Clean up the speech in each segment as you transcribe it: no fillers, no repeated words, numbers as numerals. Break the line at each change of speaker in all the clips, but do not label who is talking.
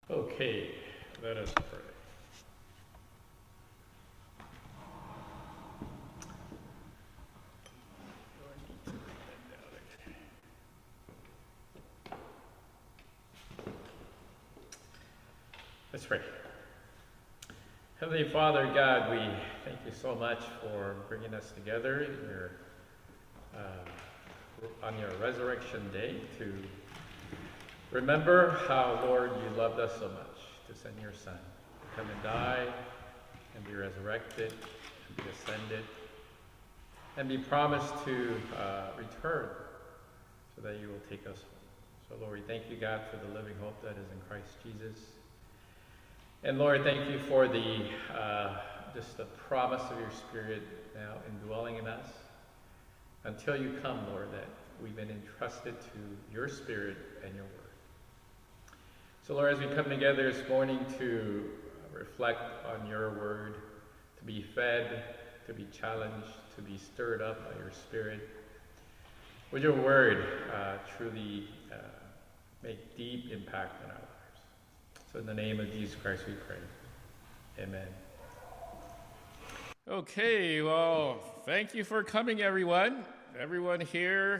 Okay, let us pray. Let's pray. Heavenly Father, God, we thank you so much for bringing us together on your resurrection day to remember how, Lord, you loved us so much to send your Son to come and die and be resurrected and be ascended and be promised to return so that you will take us home. So, Lord, we thank you, God, for the living hope that is in Christ Jesus. And Lord, thank you for the just the promise of your Spirit now indwelling in us until you come, Lord, that we've been entrusted to your Spirit and your word. So Lord, as we come together this morning to reflect on your word, to be fed, to be challenged, to be stirred up by your Spirit, would your word truly make deep impact in our lives. So in the name of Jesus Christ we pray. Amen. Okay, well, thank you for coming, everyone. Everyone here,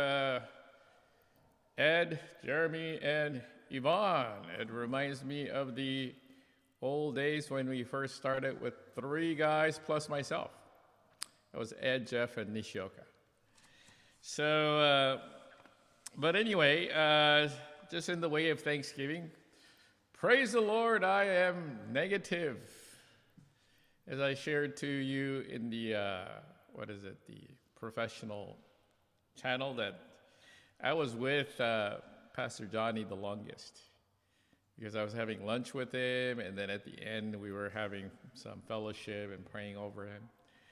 Ed, Jeremy, and Yvonne. It reminds me of the old days when we first started with 3 guys plus myself. It was Ed, Jeff, and Nishioka. So, but anyway, just in the way of Thanksgiving, praise the Lord, I am negative. As I shared to you in the, the professional channel, that I was with Pastor Johnny the longest because I was having lunch with him, and then at the end we were having some fellowship and praying over him.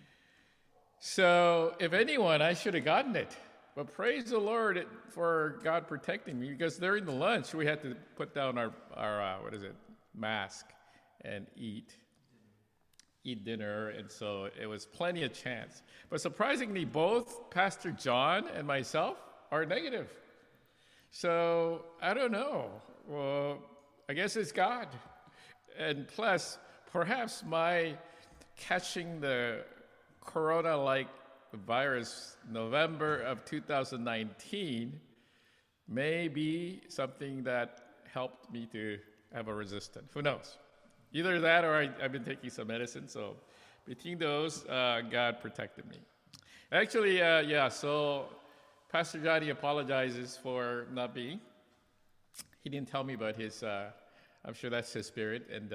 So if anyone, I should have gotten it. But praise the Lord for God protecting me, because during the lunch we had to put down our mask and eat dinner, and so it was plenty of chance. But surprisingly, both Pastor John and myself are negative. So I don't know. Well, I guess it's God. And plus, perhaps my catching the corona-like virus November of 2019 may be something that helped me to have a resistance. Who knows? Either that or I've been taking some medicine. So between those, God protected me. Actually, so Pastor Johnny apologizes for not being. He didn't tell me about his, I'm sure that's his spirit. And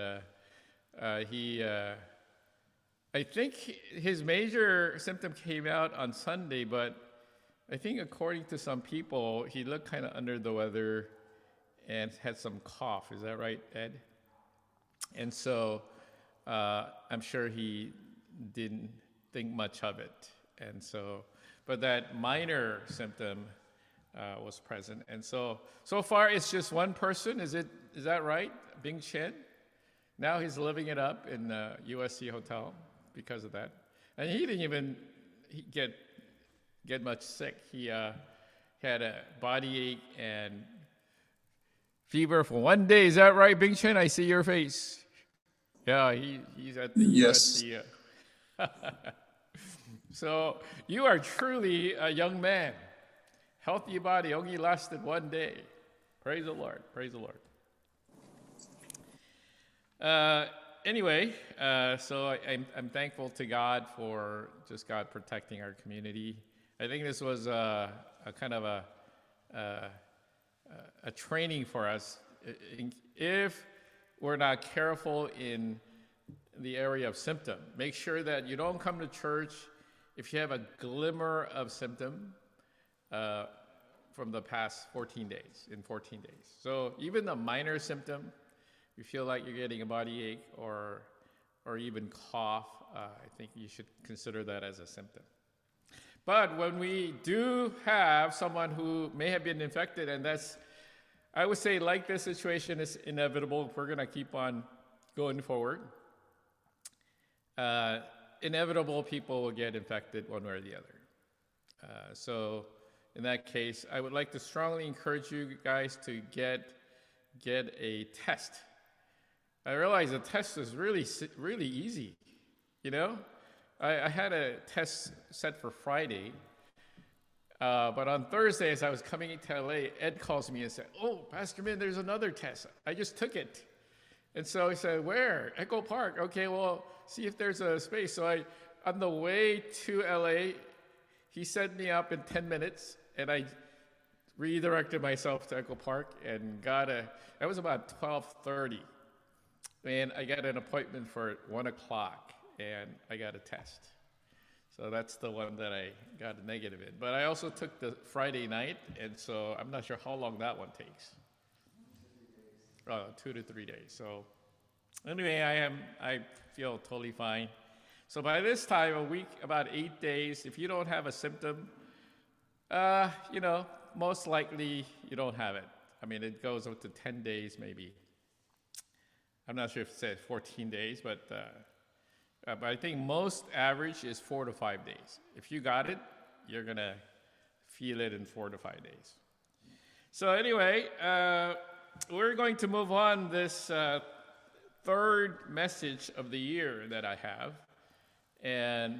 I think his major symptom came out on Sunday, but I think according to some people, he looked kind of under the weather and had some cough. Is that right, Ed? And so I'm sure he didn't think much of it. And so, but that minor symptom was present. And so far it's just one person. Is that right? Bing Chen? Now he's living it up in the USC hotel because of that. And he didn't even get much sick. He had a body ache and fever for 1 day. Is that right, Bing Chen? I see your face. Yeah, he's at the
Yes.
USC. So you are truly a young man. Healthy body only lasted 1 day. Praise the Lord. Praise the Lord. Anyway, so I'm thankful to God for just God protecting our community. I think this was a kind of a training for us. If we're not careful in the area of symptom, make sure that you don't come to church if you have a glimmer of symptom from the past 14 days, in 14 days. So even a minor symptom, you feel like you're getting a body ache or even cough, I think you should consider that as a symptom. But when we do have someone who may have been infected, and that's, I would say, like this situation is inevitable if we're going to keep on going forward. Inevitable people will get infected one way or the other. So in that case, I would like to strongly encourage you guys to get get a test. I realized the test is really easy. You know, I had a test set for Friday, but on Thursday, as I was coming into LA, Ed calls me and said, "Oh, Pastor Min, there's another test. I just took it." And so he said, "Where?" "Echo Park." "Okay, well, see if there's a space." So on the way to LA, he set me up in 10 minutes, and I redirected myself to Echo Park and that was about 12:30. And I got an appointment for 1 o'clock, and I got a test. So that's the one that I got a negative in. But I also took the Friday night, and so I'm not sure how long that one takes. 2 to 3 days. So anyway, I feel totally fine. So by this time, a week, about 8 days, if you don't have a symptom, most likely you don't have it. I mean, it goes up to 10 days maybe. I'm not sure if it said 14 days, but I think most average is 4 to 5 days. If you got it, you're going to feel it in 4 to 5 days. So anyway, we're going to move on this third message of the year that I have. And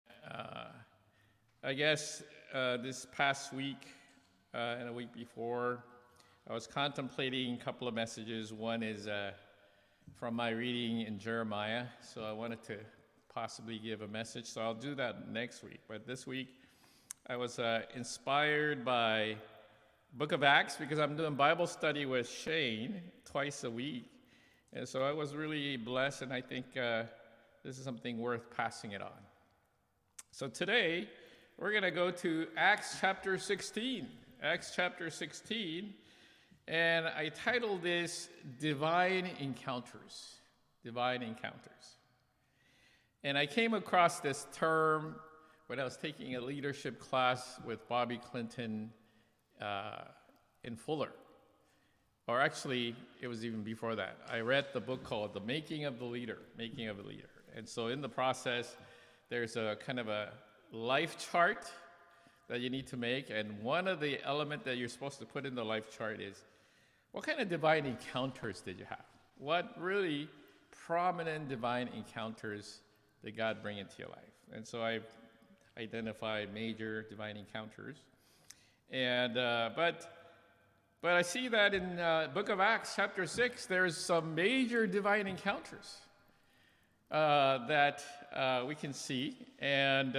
I guess this past week and a week before, I was contemplating a couple of messages. One is from my reading in Jeremiah, so I wanted to possibly give a message, so I'll do that next week. But this week, I was inspired by Book of Acts because I'm doing Bible study with Shane twice a week, and so I was really blessed, and I think this is something worth passing it on. So today, we're going to go to Acts chapter 16. Acts chapter 16. And I titled this Divine Encounters. Divine Encounters. And I came across this term when I was taking a leadership class with Bobby Clinton in Fuller. Or actually, it was even before that. I read the book called The Making of the Leader. Making of a Leader. And so in the process, there's a kind of a life chart that you need to make. And one of the elements that you're supposed to put in the life chart is, what kind of divine encounters did you have? What really prominent divine encounters did God bring into your life? And so I've identified major divine encounters. And but I see that in Book of Acts, chapter 6, there's some major divine encounters that we can see, and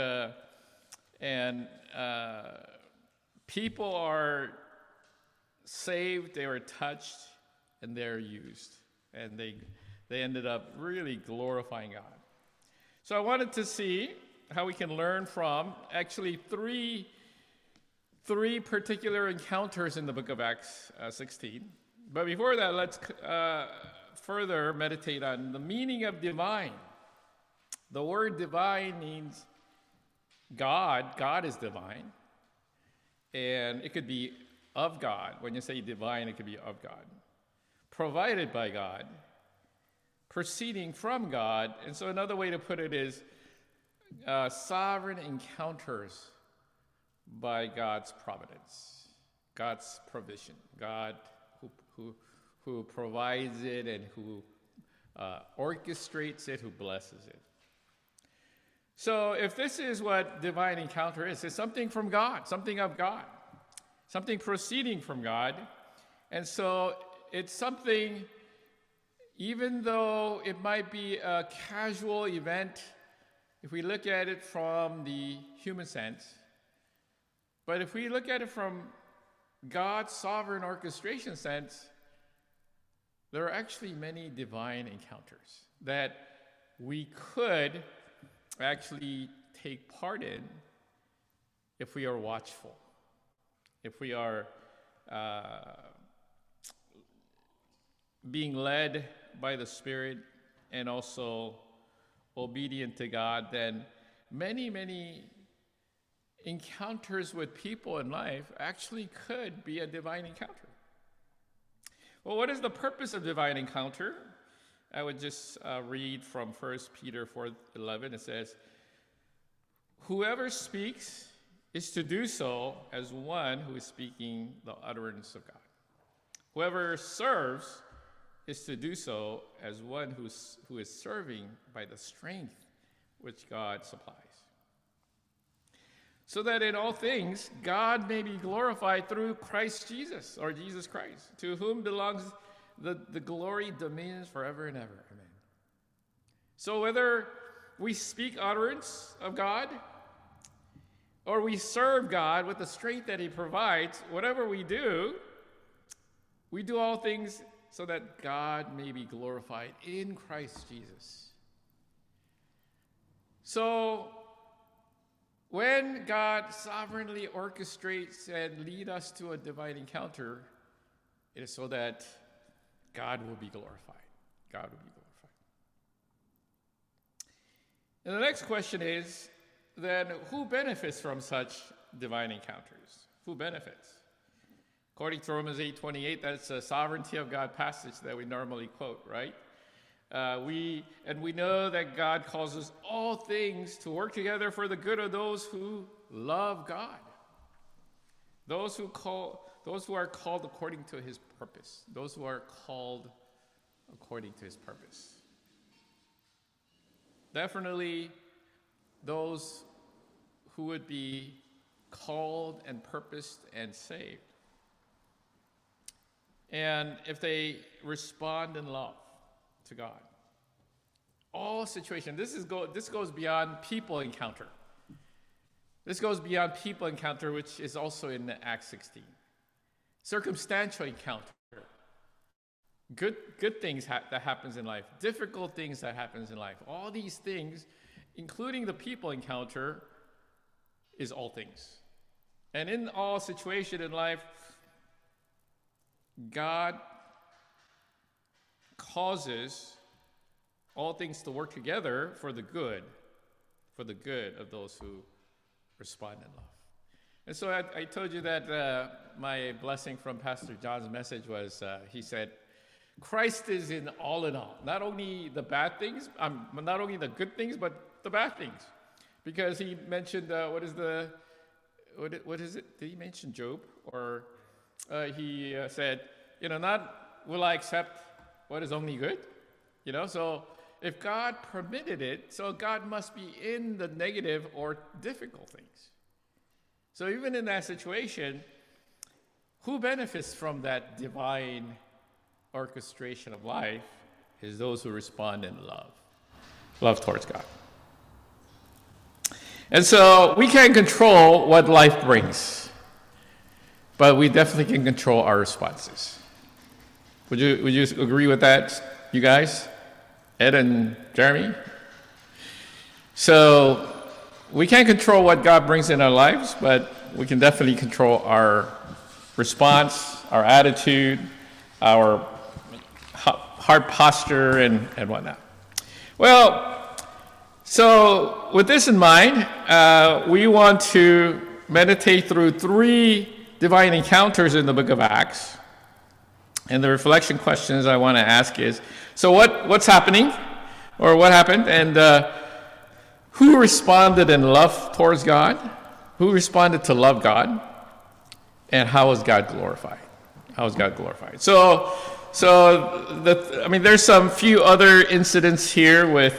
people are saved, they were touched, and they're used, and they ended up really glorifying God. So I wanted to see how we can learn from actually three particular encounters in the book of Acts 16. But before that, let's further meditate on the meaning of divine. The word divine means God. God is divine, and it could be of God. When you say divine, it could be of God. Provided by God. Proceeding from God. And so another way to put it is sovereign encounters by God's providence, God's provision, God who provides it and who orchestrates it, who blesses it. So if this is what divine encounter is, it's something from God, something of God. Something proceeding from God. And so it's something, even though it might be a casual event, if we look at it from the human sense, but if we look at it from God's sovereign orchestration sense, there are actually many divine encounters that we could actually take part in if we are watchful. If we are being led by the Spirit and also obedient to God, then many encounters with people in life actually could be a divine encounter. Well, what is the purpose of divine encounter? I would just read from 1 Peter 4:11. It says, "Whoever speaks is to do so as one who is speaking the utterance of God." Whoever serves is to do so as one who is serving by the strength which God supplies, so that in all things God may be glorified through Christ Jesus, or Jesus Christ, to whom belongs the glory, dominions forever and ever. Amen. So whether we speak utterance of God or we serve God with the strength that he provides, whatever we do all things so that God may be glorified in Christ Jesus. So when God sovereignly orchestrates and leads us to a divine encounter, it is so that God will be glorified. God will be glorified. And the next question is, then who benefits from such divine encounters? Who benefits? According to Romans 8:28, that's a sovereignty of God passage that we normally quote, right? We know that God causes all things to work together for the good of those who love God. Those who are called according to his purpose. Those who are called according to his purpose. Definitely those who would be called and purposed and saved. And if they respond in love to God. All situations. This goes beyond people encounter. This goes beyond people encounter, which is also in Acts 16. Circumstantial encounter. Good things that happens in life. Difficult things that happens in life. All these things, including the people encounter, is all things. And in all situations in life, God causes all things to work together for the good of those who respond in love. And so I told you that my blessing from Pastor John's message was, he said, Christ is in all, not only the bad things, not only the good things, but the bad things. Because he mentioned, what is it? Did he mention Job? Or he said, not will I accept what is only good? So if God permitted it, so God must be in the negative or difficult things. So even in that situation, who benefits from that divine orchestration of life is those who respond in love towards God. And so we can't control what life brings, but we definitely can control our responses. Would you agree with that, you guys? Ed and Jeremy? So we can't control what God brings in our lives, but we can definitely control our response, our attitude, our heart posture, and whatnot. Well, so with this in mind, we want to meditate through 3 divine encounters in the book of Acts. And the reflection questions I want to ask is, so what's happening? Or what happened? And who responded in love towards God? Who responded to love God? And how was God glorified? How was God glorified? So there's some few other incidents here with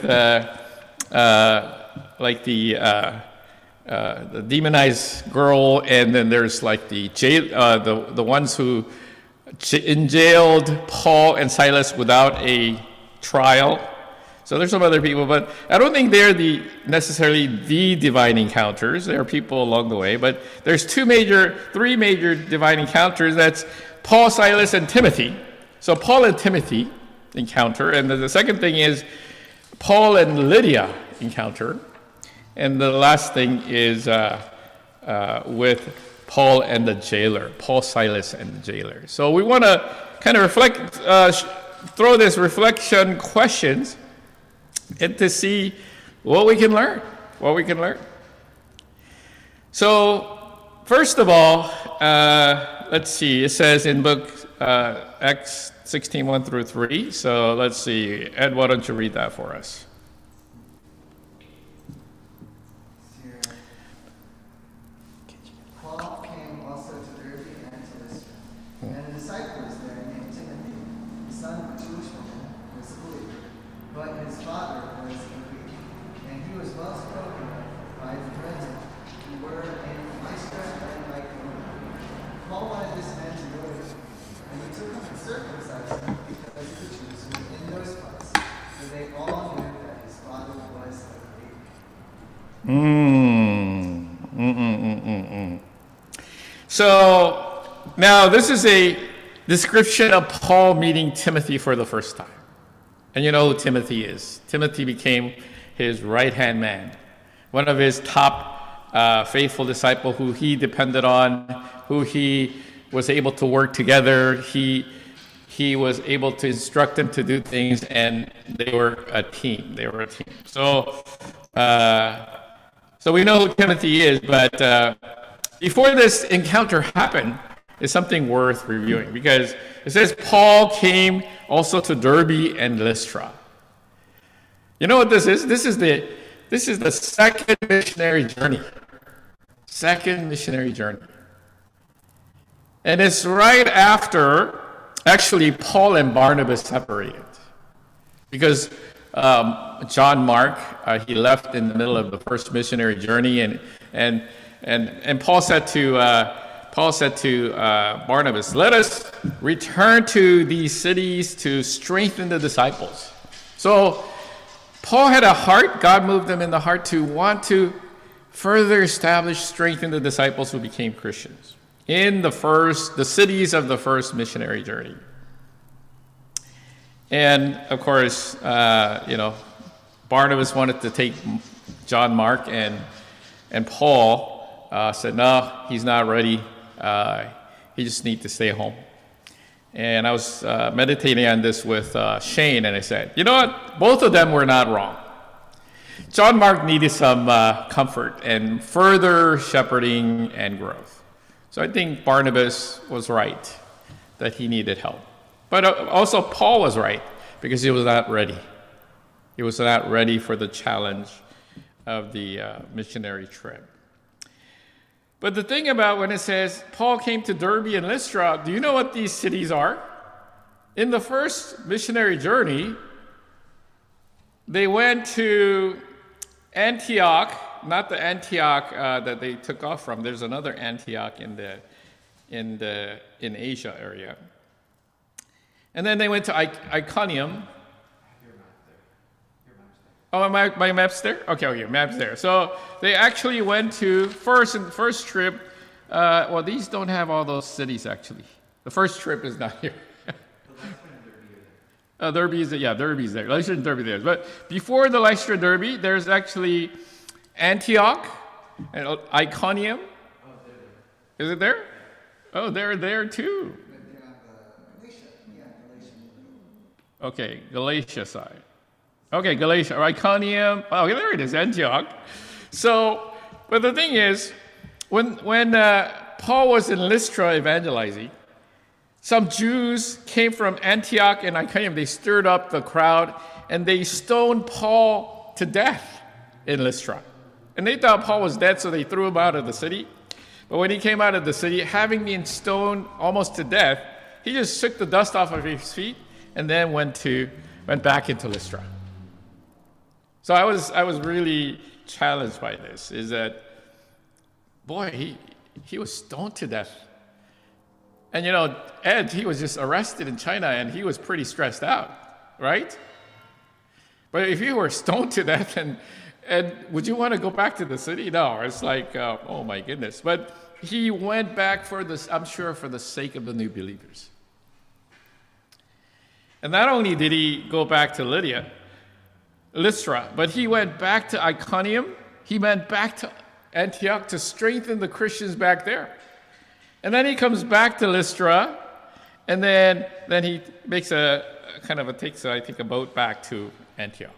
like the demonized girl, and then there's like the ones who jailed Paul and Silas without a trial. So there's some other people, but I don't think they're necessarily the divine encounters. There are people along the way, but there's 3 major divine encounters. That's Paul, Silas, and Timothy. So Paul and Timothy encounter, and the second thing is Paul and Lydia encounter, and the last thing is with Paul and the jailer, Paul, Silas, and the jailer. So we want to kind of reflect, throw this reflection questions and to see what we can learn. So first of all, let's see. It says in book Acts 16:1-3. So let's see. Ed, why don't you read that for us?
Paul came also to Derbe and to Lystra, and the disciples there son of a Jewish woman, was a believer, but his father was a Greek, and he was well spoken of by the brethren who were in Lystra and Iconium. Paul wanted this man to go with him, and he took him and circumcised him because the Jews were in those parts, for they all knew that his father was a Greek.
So now this is a description of Paul meeting Timothy for the first time. And you know who Timothy is. Timothy became his right-hand man, one of his top faithful disciple who he depended on, who he was able to work together. He was able to instruct them to do things, and they were a team. So we know who Timothy is, but before this encounter happened, is something worth reviewing, because it says Paul came also to Derbe and Lystra. You know what this is? This is the second missionary journey. Second missionary journey. And it's right after, actually, Paul and Barnabas separated. Because John Mark, he left in the middle of the first missionary journey, and Paul said to Barnabas, "Let us return to these cities to strengthen the disciples." So Paul had a heart, God moved him in the heart to want to further establish, strengthen the disciples who became Christians in the cities of the first missionary journey. And of course, Barnabas wanted to take John Mark, and Paul said, "No, he's not ready. He just needs to stay home." And I was meditating on this with Shane, and I said, you know what? Both of them were not wrong. John Mark needed some comfort and further shepherding and growth. So I think Barnabas was right that he needed help. But also Paul was right, because he was not ready. He was not ready for the challenge of the missionary trip. But the thing about when it says Paul came to Derbe and Lystra, do you know what these cities are? In the first missionary journey, they went to Antioch, not the Antioch that they took off from. There's another Antioch in Asia area. And then they went to Iconium. Oh, my map's there? Okay, map's there. So they actually went to, first trip, well, these don't have all those cities, actually. The first trip is not here. Derbe's there. Lystra and Derbe there. But before the Lystra and Derbe, there's actually Antioch and Iconium. Is it there? Oh, they're there too. Okay, Galatia side. Okay, Galatia, Iconium. Oh, there it is, Antioch. So, but the thing is, when Paul was in Lystra evangelizing, some Jews came from Antioch and Iconium. They stirred up the crowd, and they stoned Paul to death in Lystra. And they thought Paul was dead, so they threw him out of the city. But when he came out of the city, having been stoned almost to death, he just shook the dust off of his feet and then went back into Lystra. So I was really challenged by this, is that, boy, he was stoned to death. And Ed, he was just arrested in China, and he was pretty stressed out, right? But if you were stoned to death, and would you want to go back to the city? No, it's like, oh my goodness. But he went back for this, I'm sure, for the sake of the new believers. And not only did he go back to Lystra, but he went back to Iconium. He went back to Antioch to strengthen the Christians back there. And then he comes back to Lystra, and then he makes takes a boat back to Antioch.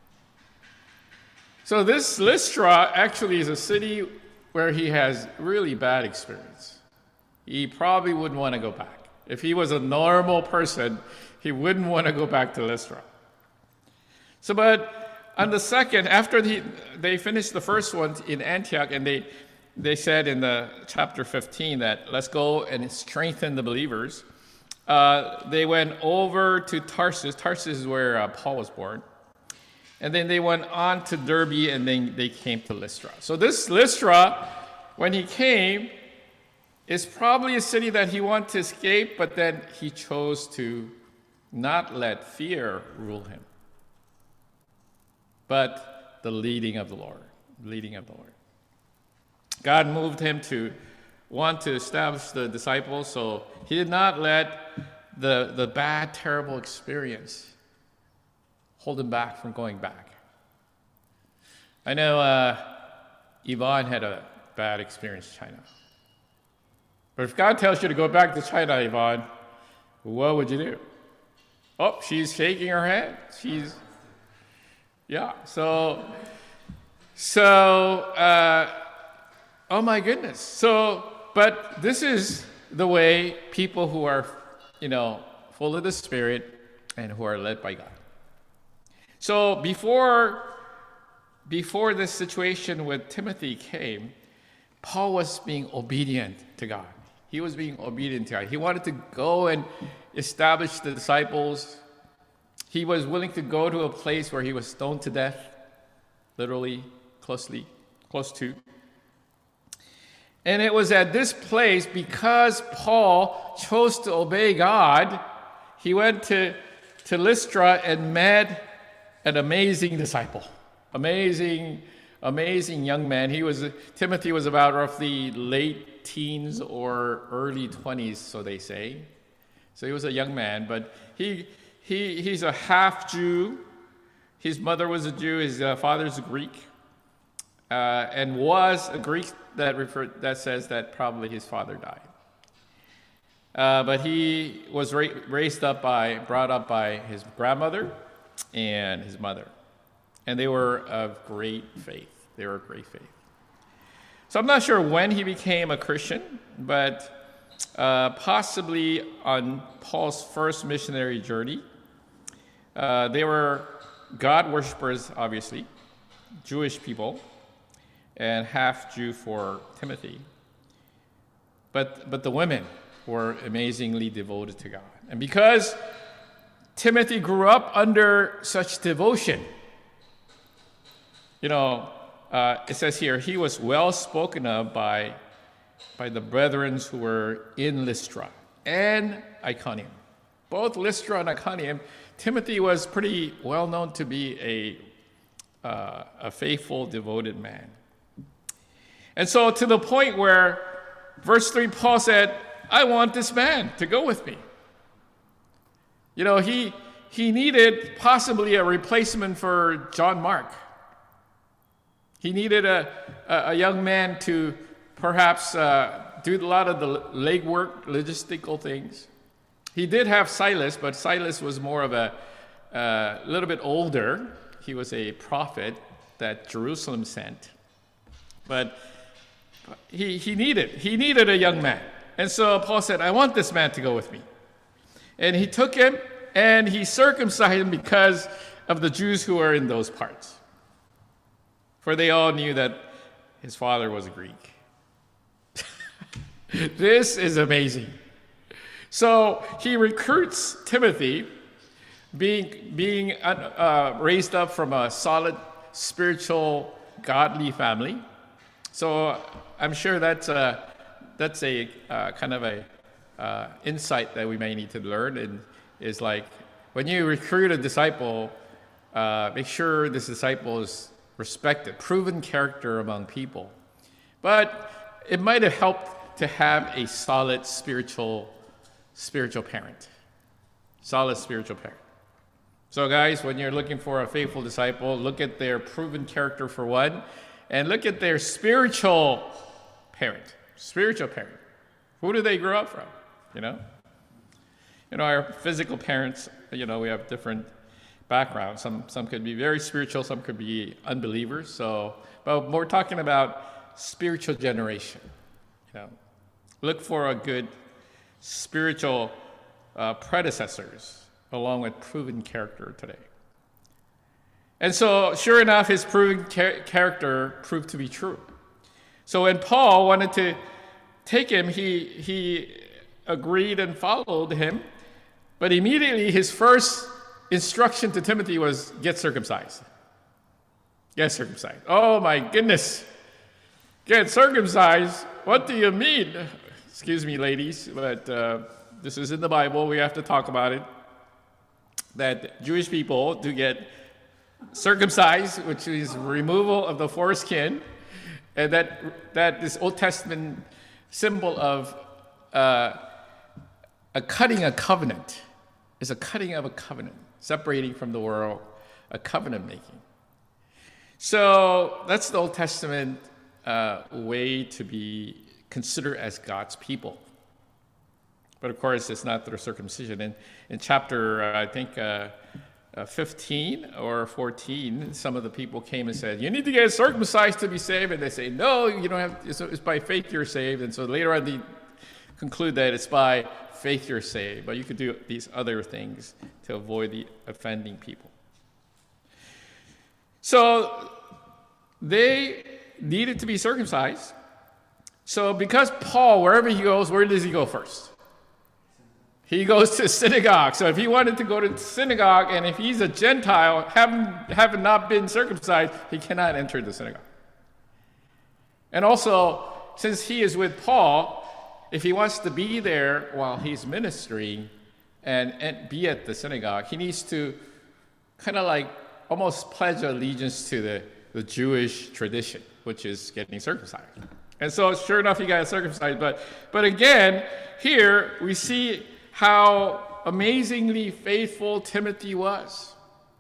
So this Lystra actually is a city where he has really bad experience. He probably wouldn't want to go back. If he was a normal person, he wouldn't want to go back to Lystra. So, but on the second, after they finished the first one in Antioch, and they said in the chapter 15 that let's go and strengthen the believers. they went over to Tarsus. Tarsus is where Paul was born. And then they went on to Derbe, and then they came to Lystra. So this Lystra, when he came, is probably a city that he wanted to escape, but then he chose to not let fear rule him, but the leading of the Lord. Leading of the Lord. God moved him to want to establish the disciples, so he did not let the bad, terrible experience hold him back from going back. I know Yvonne had a bad experience in China. But if God tells you to go back to China, Yvonne, what would you do? Oh, she's shaking her head. So, oh my goodness. But this is the way people who are, full of the Spirit and who are led by God. So before this situation with Timothy came, Paul was being obedient to God. He was being obedient to God. He wanted to go and establish the disciples. He was willing to go to a place where he was stoned to death, literally, close to. And it was at this place, because Paul chose to obey God, he went to Lystra and met an amazing disciple, amazing young man. Timothy was about roughly late teens or early 20s, so they say. So he was a young man, but he's a half Jew. His mother was a Jew. His father's a Greek, and was a Greek that says that probably his father died. But he was brought up by his grandmother and his mother. And they were of great faith. So I'm not sure when he became a Christian, but possibly on Paul's first missionary journey. They were God worshippers, obviously, Jewish people, and half Jew for Timothy. But the women were amazingly devoted to God. And because Timothy grew up under such devotion, it says here, he was well spoken of by the brethren who were in Lystra and Iconium. Both Lystra and Iconium, Timothy was pretty well known to be a faithful, devoted man. And so to the point where, verse 3, Paul said, I want this man to go with me. He needed possibly a replacement for John Mark. He needed a young man to perhaps do a lot of the legwork, logistical things. He did have Silas, but Silas was more of a little bit older. He was a prophet that Jerusalem sent. But he needed a young man. And so Paul said, I want this man to go with me. And he took him and he circumcised him because of the Jews who were in those parts. For they all knew that his father was a Greek. This is amazing. So he recruits Timothy, being raised up from a solid, spiritual, godly family. So I'm sure that's a kind of a insight that we may need to learn. And is like, when you recruit a disciple, make sure this disciple is respected, proven character among people. But it might have helped to have a solid spiritual parent. Solid spiritual parent. So guys, when you're looking for a faithful disciple, look at their proven character for one, and look at their spiritual parent. Spiritual parent. Who do they grow up from? Our physical parents, we have different backgrounds. Some could be very spiritual, some could be unbelievers. But we're talking about spiritual generation. Look for a good spiritual predecessors along with proven character today. And so, sure enough, his proven character proved to be true. So when Paul wanted to take him, he agreed and followed him. But immediately his first instruction to Timothy was get circumcised. Get circumcised. Oh my goodness. Get circumcised? What do you mean? Excuse me, ladies, but this is in the Bible. We have to talk about it. That Jewish people do get circumcised, which is removal of the foreskin, and that this Old Testament symbol of a cutting a covenant is a cutting of a covenant, separating from the world, a covenant making. So that's the Old Testament way to be considered as God's people. But of course, it's not through circumcision. In chapter, I think, 15 or 14, some of the people came and said, you need to get circumcised to be saved. And they say, no, you don't have, it's by faith you're saved. And so later on, they conclude that it's by faith you're saved. But you could do these other things to avoid the offending people. So they needed to be circumcised. So because Paul, wherever he goes, where does he go first? He goes to synagogue. So if he wanted to go to synagogue, and if he's a Gentile, having not been circumcised, he cannot enter the synagogue. And also, since he is with Paul, if he wants to be there while he's ministering and be at the synagogue, he needs to kind of like almost pledge allegiance to the Jewish tradition, which is getting circumcised. And so sure enough, he got circumcised. But again, here we see how amazingly faithful Timothy was.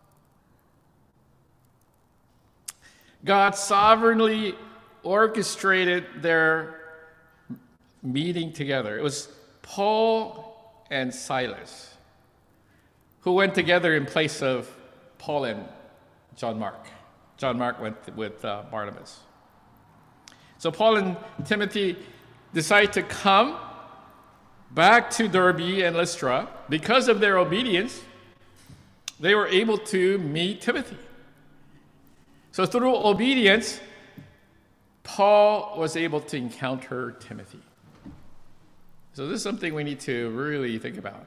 God sovereignly orchestrated their meeting together. It was Paul and Silas who went together in place of Paul and John Mark. John Mark went with Barnabas. So Paul and Timothy decided to come back to Derbe and Lystra. Because of their obedience, they were able to meet Timothy. So through obedience, Paul was able to encounter Timothy. So this is something we need to really think about.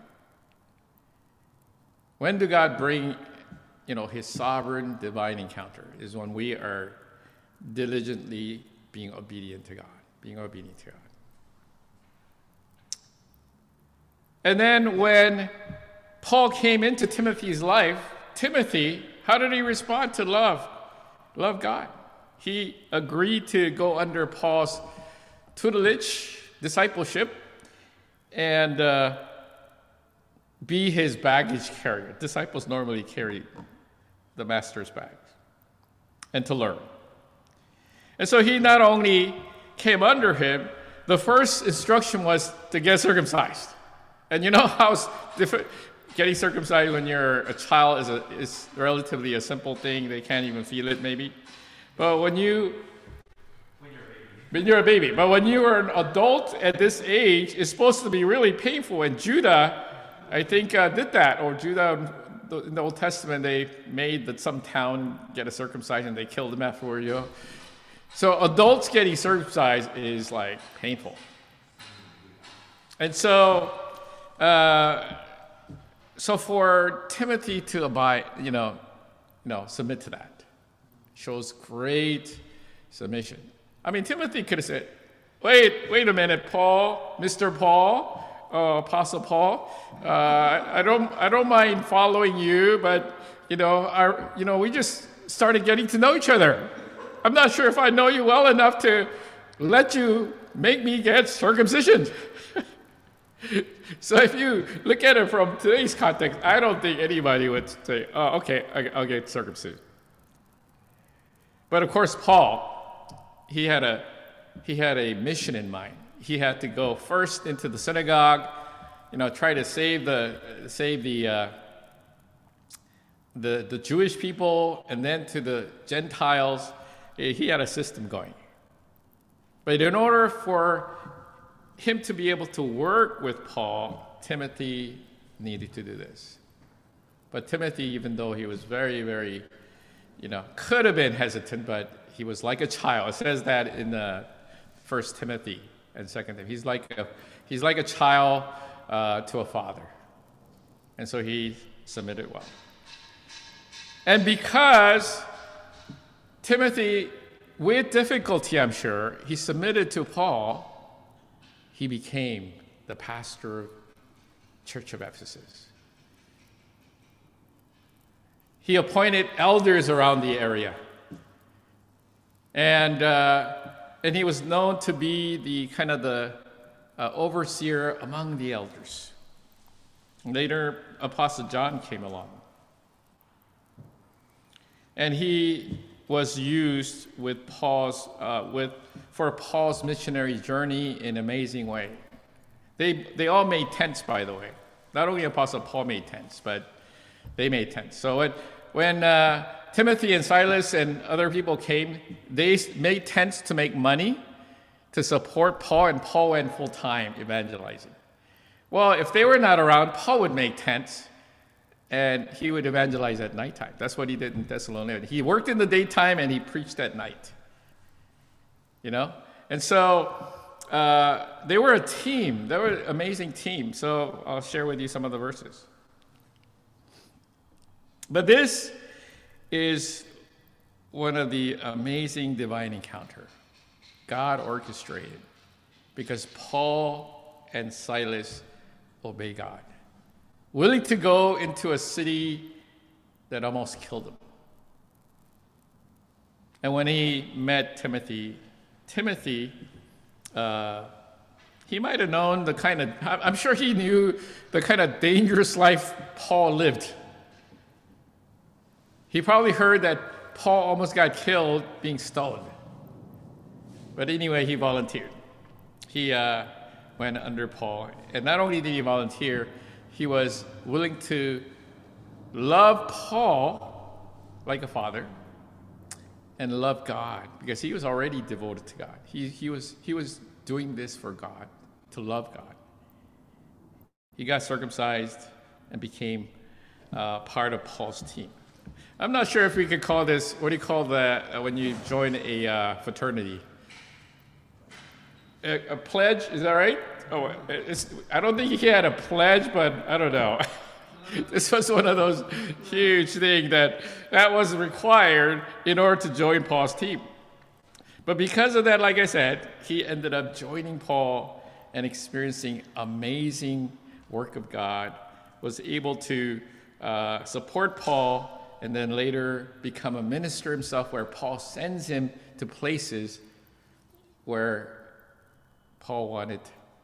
When do God bring, his sovereign divine encounter? Is when we are diligently being obedient to God. And then when Paul came into Timothy's life, Timothy, how did he respond to love? Love God. He agreed to go under Paul's tutelage, discipleship, and be his baggage carrier. Disciples normally carry the master's bags, and to learn. And so he not only came under him, the first instruction was to get circumcised. And you know how getting circumcised when you're a child is relatively a simple thing. They can't even feel it maybe. But when you're a baby. But when you are an adult at this age, it's supposed to be really painful. And Judah, I think, did that. Or Judah, in the Old Testament, they made some town get a circumcision. They killed them afterward. So adults getting circumcised is like painful. And so for Timothy to abide, submit to that, shows great submission. I mean, Timothy could have said, wait a minute, Paul, Mr. Paul, Apostle Paul, I don't mind following you, but, we just started getting to know each other. I'm not sure if I know you well enough to let you make me get circumcision. So if you look at it from today's context, I don't think anybody would say, oh, okay, I'll get circumcision. But of course, Paul, he had a mission in mind. He had to go first into the synagogue, try to save the Jewish people, and then to the Gentiles. He had a system going. But in order for him to be able to work with Paul, Timothy needed to do this. But Timothy, even though he was very, very, could have been hesitant, but he was like a child. It says that in 1 Timothy and 2 Timothy. He's like a child to a father. And so he submitted well. And because Timothy, with difficulty, I'm sure, he submitted to Paul, he became the pastor of Church of Ephesus. He appointed elders around the area. And he was known to be the overseer among the elders. Later, Apostle John came along. And he was used with for Paul's missionary journey in an amazing way. They all made tents, by the way. Not only Apostle Paul made tents, but they made tents. So when Timothy and Silas and other people came, they made tents to make money to support Paul, and Paul went full-time evangelizing. Well, if they were not around, Paul would make tents, and he would evangelize at nighttime. That's what he did in Thessalonica. He worked in the daytime, and he preached at night. And so they were a team. They were an amazing team. So I'll share with you some of the verses. But this is one of the amazing divine encounter God orchestrated because Paul and Silas obey God, willing to go into a city that almost killed them. And when he met Timothy, he might have known I'm sure he knew the kind of dangerous life Paul lived. He probably heard that Paul almost got killed being stoned. But anyway, he volunteered. He went under Paul. And not only did he volunteer, he was willing to love Paul like a father and love God because he was already devoted to God. He was doing this for God, to love God. He got circumcised and became part of Paul's team. I'm not sure if we could call this, what do you call that when you join a fraternity? A pledge, is that right? Oh, I don't think he had a pledge, but I don't know. This was one of those huge things that was required in order to join Paul's team. But because of that, like I said, he ended up joining Paul and experiencing amazing work of God, was able to support Paul, and then later become a minister himself, where Paul sends him to places where Paul wanted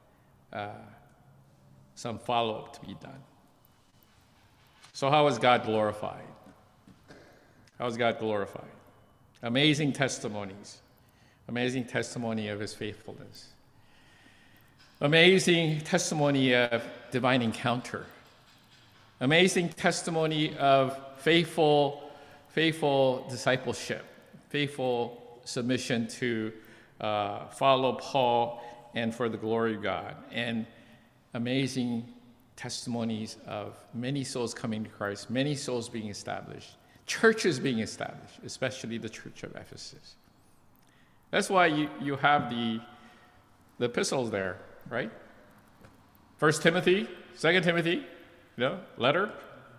some follow-up to be done. So how was God glorified? How was God glorified? Amazing testimonies. Amazing testimony of his faithfulness. Amazing testimony of divine encounter. Amazing testimony of faithful discipleship, faithful submission to follow Paul and for the glory of God, and amazing testimonies of many souls coming to Christ, many souls being established, churches being established, especially the Church of Ephesus. That's why you have the epistles there, right? 1 Timothy, 2 Timothy, letter.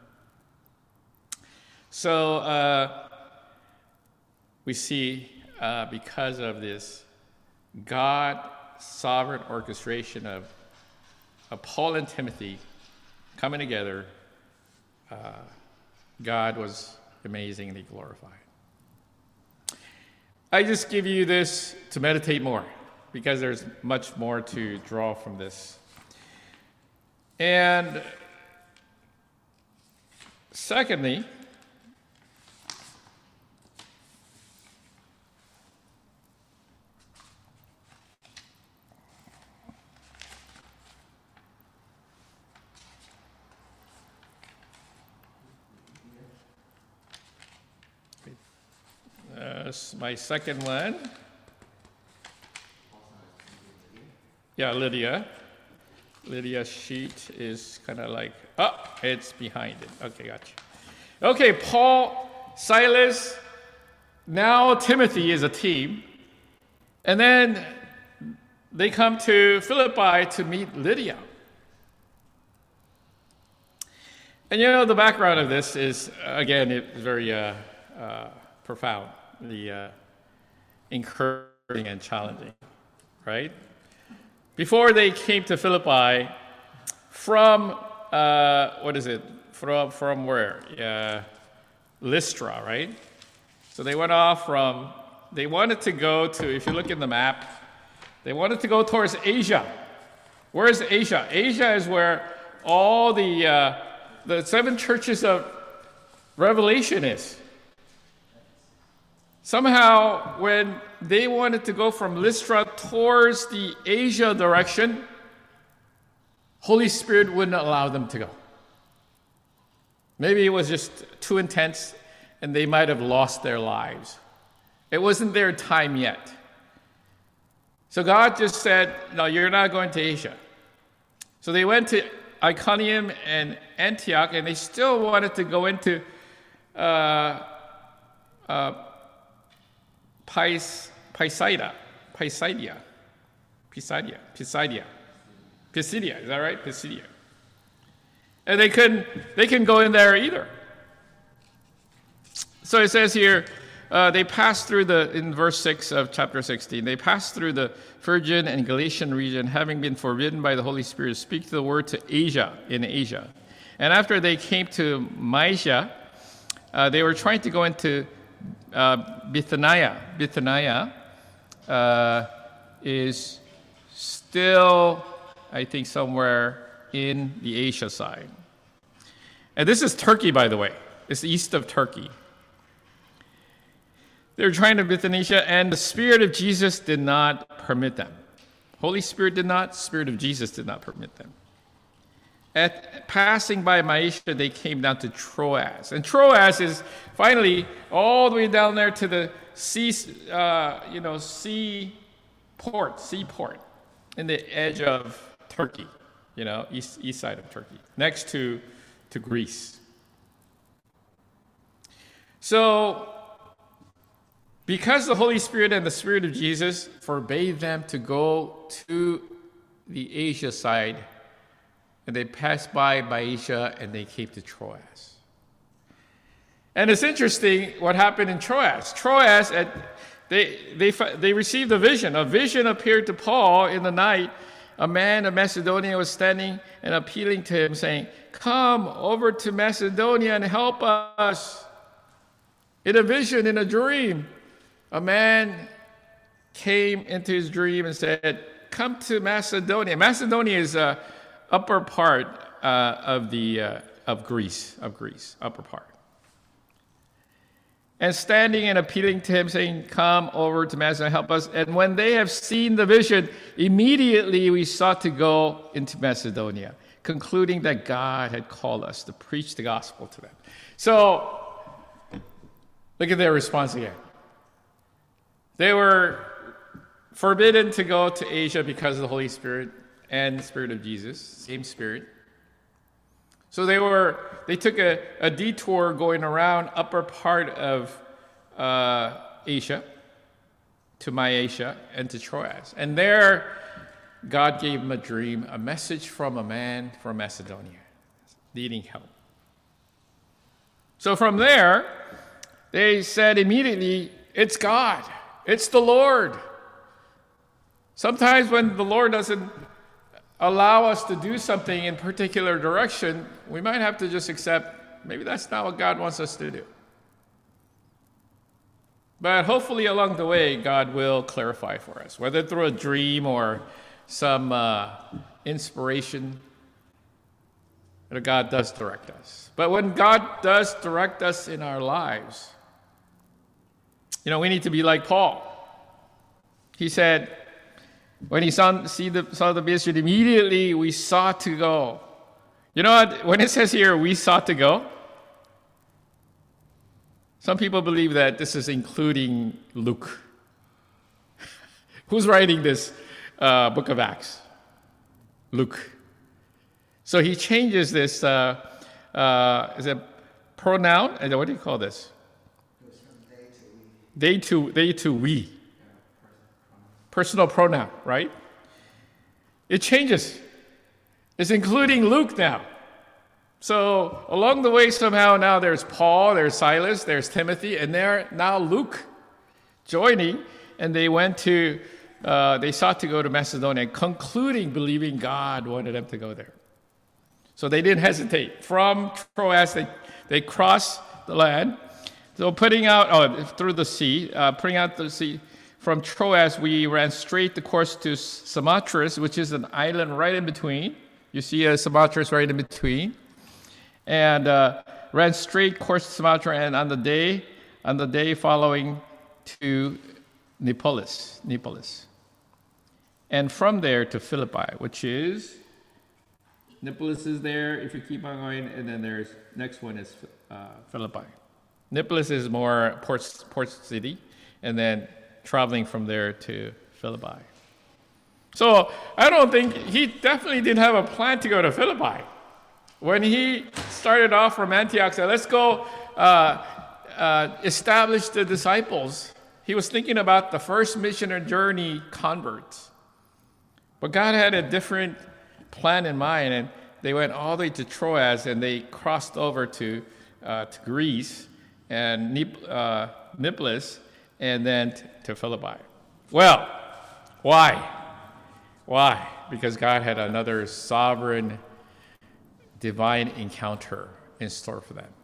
So we see because of this God sovereign orchestration of Paul and Timothy coming together, God was amazingly glorified. I just give you this to meditate more because there's much more to draw from this. And secondly, my second one. Yeah, Lydia. Lydia's sheet is kind of like, it's behind it. Okay, gotcha. Okay, Paul, Silas, now Timothy is a team. And then they come to Philippi to meet Lydia. And the background of this is, again, it's very profound, encouraging and challenging, right? Before they came to Philippi, from From where? Lystra, right? So they went off they wanted to go to, if you look in the map, they wanted to go towards Asia. Where is Asia? Asia is where all the 7 churches of Revelation is. Somehow, when they wanted to go from Lystra towards the Asia direction, Holy Spirit wouldn't allow them to go. Maybe it was just too intense and they might have lost their lives. It wasn't their time yet. So God just said, no, you're not going to Asia. So they went to Iconium and Antioch, and they still wanted to go into Pisidia. Pisidia, is that right? Pisidia. And they couldn't go in there either. So it says here, they passed through in verse 6 of chapter 16, they passed through the Phrygian and Galatian region, having been forbidden by the Holy Spirit to speak the word to Asia. And after they came to Mysia, they were trying to go into Bithynia. Bithynia is still, I think, somewhere in the Asia side. And this is Turkey, by the way. It's east of Turkey. They were trying to Bithynia, and the Spirit of Jesus did not permit them. Holy Spirit did not, Spirit of Jesus did not permit them. At passing by Mysia, they came down to Troas. And Troas is finally all the way down there to the seaport in the edge of Turkey, east side of Turkey, next to Greece. So, because the Holy Spirit and the Spirit of Jesus forbade them to go to the Asia side, and they passed by Mysia and they came to Troas. And it's interesting what happened in Troas. Troas, they received a vision. A vision appeared to Paul in the night. A man of Macedonia was standing and appealing to him, saying, "Come over to Macedonia and help us." In a vision, in a dream, a man came into his dream and said, "Come to Macedonia." Macedonia is the upper part of Greece, upper part. And standing and appealing to him, saying, "Come over to Macedonia, help us." And when they have seen the vision, immediately we sought to go into Macedonia, concluding that God had called us to preach the gospel to them. So, look at their response again. They were forbidden to go to Asia because of the Holy Spirit and the Spirit of Jesus, same Spirit. So they took a detour going around upper part of Asia to Mysia and to Troas. And there, God gave them a dream, a message from a man from Macedonia, needing help. So from there, they said immediately, "It's God. It's the Lord." Sometimes when the Lord doesn't allow us to do something in a particular direction, we might have to just accept, maybe that's not what God wants us to do. But hopefully along the way, God will clarify for us, whether through a dream or some inspiration, that God does direct us. But when God does direct us in our lives, we need to be like Paul. He said, when he saw the vision, immediately we sought to go. You know what? When it says here, we sought to go, some people believe that this is including Luke. Who's writing this book of Acts? Luke. So he changes this, is it pronoun? What do you call this? They to we. Personal pronoun, right? It changes. It's including Luke now. So along the way, somehow now there's Paul, there's Silas, there's Timothy, and there now Luke joining, and they sought to go to Macedonia, concluding believing God wanted them to go there. So they didn't hesitate. From Troas, they crossed the land. So through the sea, putting out the sea. From Troas, we ran straight the course to Samothrace, which is an island right in between. You see Samothrace right in between. And ran straight course to Sumatra, and on the day following to Neapolis. And from there to Philippi, which is, Neapolis is there if you keep on going, and then next one is Philippi. Neapolis is more port city, and then traveling from there to Philippi. So I don't think, he definitely didn't have a plan to go to Philippi. When he started off from Antioch, said, let's go establish the disciples. He was thinking about the first missionary journey converts. But God had a different plan in mind, and they went all the way to Troas, and they crossed over to Greece and Neapolis, and then to Philippi. Well, why? Why? Because God had another sovereign divine encounter in store for them.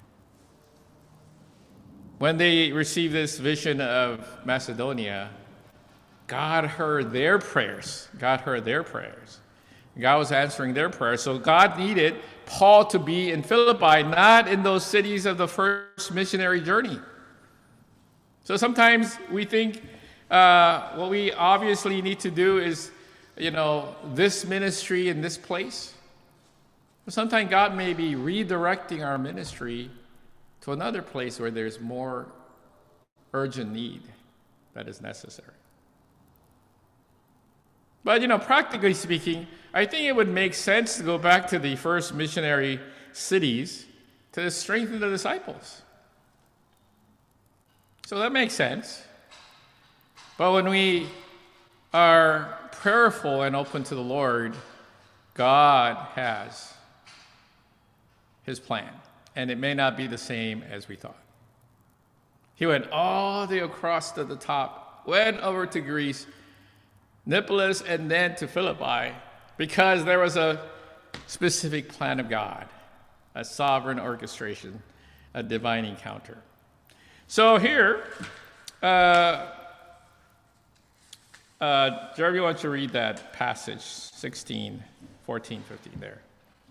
When they received this vision of Macedonia, God heard their prayers. God was answering their prayers. So God needed Paul to be in Philippi, not in those cities of the first missionary journey. So sometimes we think what we obviously need to do is, this ministry in this place. But sometimes God may be redirecting our ministry to another place where there's more urgent need that is necessary. But, practically speaking, I think it would make sense to go back to the first missionary cities to strengthen the disciples. So that makes sense. But when we are prayerful and open to the Lord, God has his plan, and it may not be the same as we thought. He went all the way across to the top, went over to Greece, Neapolis, and then to Philippi, because there was a specific plan of God, a sovereign orchestration, a divine encounter. So here, Jeremy wants to read that passage, 16, 14, 15 there.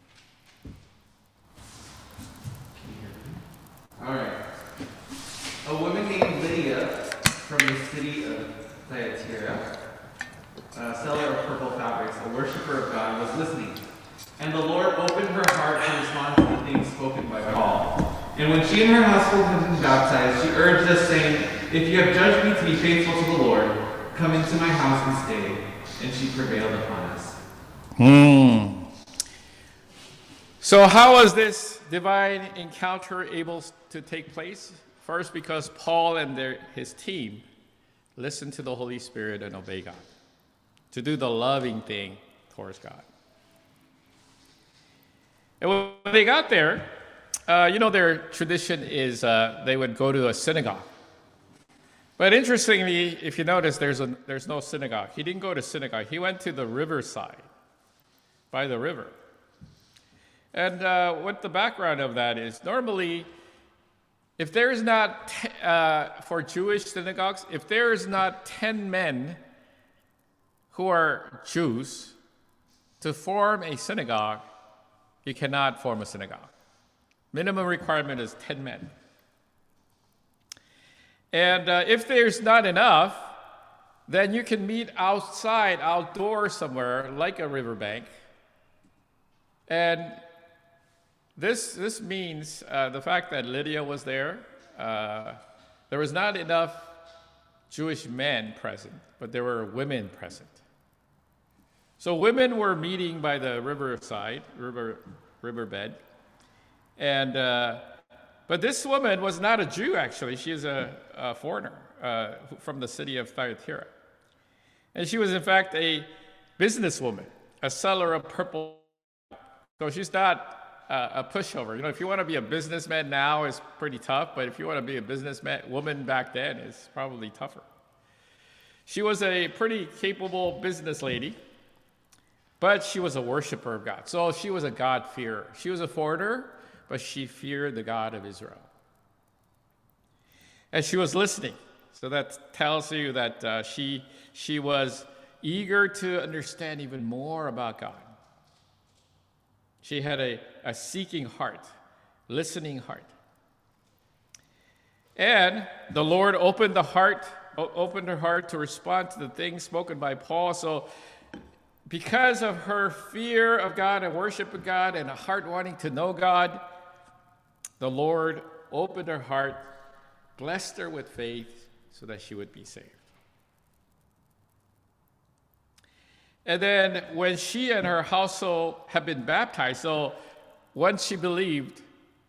All right. A woman named Lydia from the city of Thyatira, a seller of purple fabrics, a worshiper of God, was listening. And the Lord opened her heart to respond to the things spoken by Paul. And when she and her household had been baptized, she urged us, saying, "If you have judged me to be faithful to the Lord, come into my house and stay." And she prevailed upon us.
So how was this divine encounter able to take place? First, because Paul and his team listened to the Holy Spirit and obey God, to do the loving thing towards God. And when they got there, their tradition is they would go to a synagogue. But interestingly, if you notice, there's no synagogue. He didn't go to synagogue. He went to the riverside, by the river. And what the background of that is, normally, if there's not, for Jewish synagogues, if there's not 10 men who are Jews to form a synagogue, you cannot form a synagogue. Minimum requirement is 10 men. And if there's not enough, then you can meet outdoors somewhere, like a riverbank. And this means the fact that Lydia was there. There was not enough Jewish men present, but there were women present. So women were meeting by the riverbed. And but this woman was not a Jew, actually. She is a foreigner from the city of Thyatira. And she was, in fact, a businesswoman, a seller of purple. So she's not a pushover. You know, if you want to be a businessman now, it's pretty tough, but if you want to be a businessman, woman back then, it's probably tougher. She was a pretty capable business lady, but she was a worshiper of God. So she was a God-fearer. She was a foreigner, but she feared the God of Israel. And she was listening. So that tells you that she was eager to understand even more about God. She had a seeking heart, listening heart. And the Lord opened her heart to respond to the things spoken by Paul. So because of her fear of God and worship of God and a heart wanting to know God, the Lord opened her heart, blessed her with faith so that she would be saved. And then when she and her household have been baptized, so once she believed,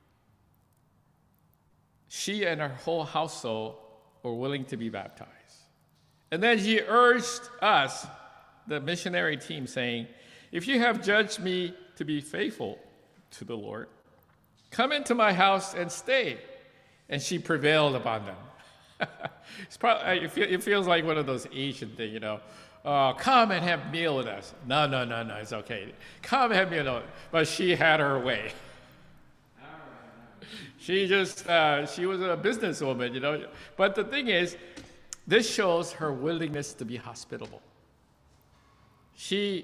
she and her whole household were willing to be baptized. And then she urged us, the missionary team, saying, if you have judged me to be faithful to the Lord, come into my house and stay. And she prevailed upon them. It feels like one of those Asian things, you know. Come and have meal with us. No, it's okay. Come and have meal. But she had her way. She was a businesswoman, you know. But the thing is, this shows her willingness to be hospitable. She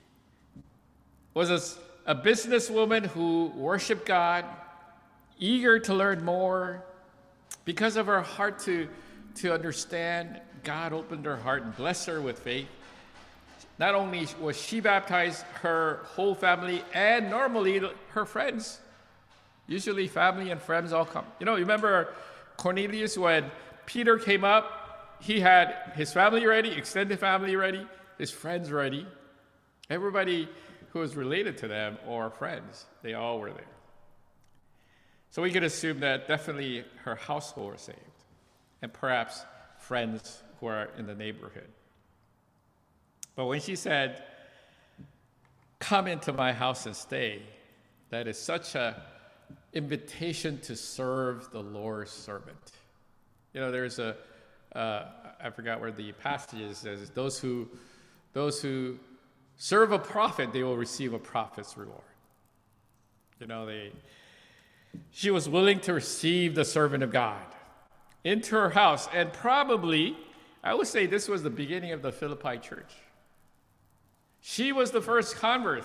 was a businesswoman who worshiped God, eager to learn more. Because of her heart to understand, God opened her heart and blessed her with faith. Not only was she baptized, her whole family, and normally her friends. Usually family and friends all come. You know, remember Cornelius, when Peter came up, he had his family ready, extended family ready, his friends ready. Everybody who was related to them or friends, they all were there. So we could assume that definitely her household were saved, and perhaps friends who are in the neighborhood. But when she said, come into my house and stay, that is such an invitation to serve the Lord's servant. You know, there's I forgot where the passage is, says, those who serve a prophet, they will receive a prophet's reward. You know, she was willing to receive the servant of God into her house. And probably, I would say this was the beginning of the Philippi church. She was the first convert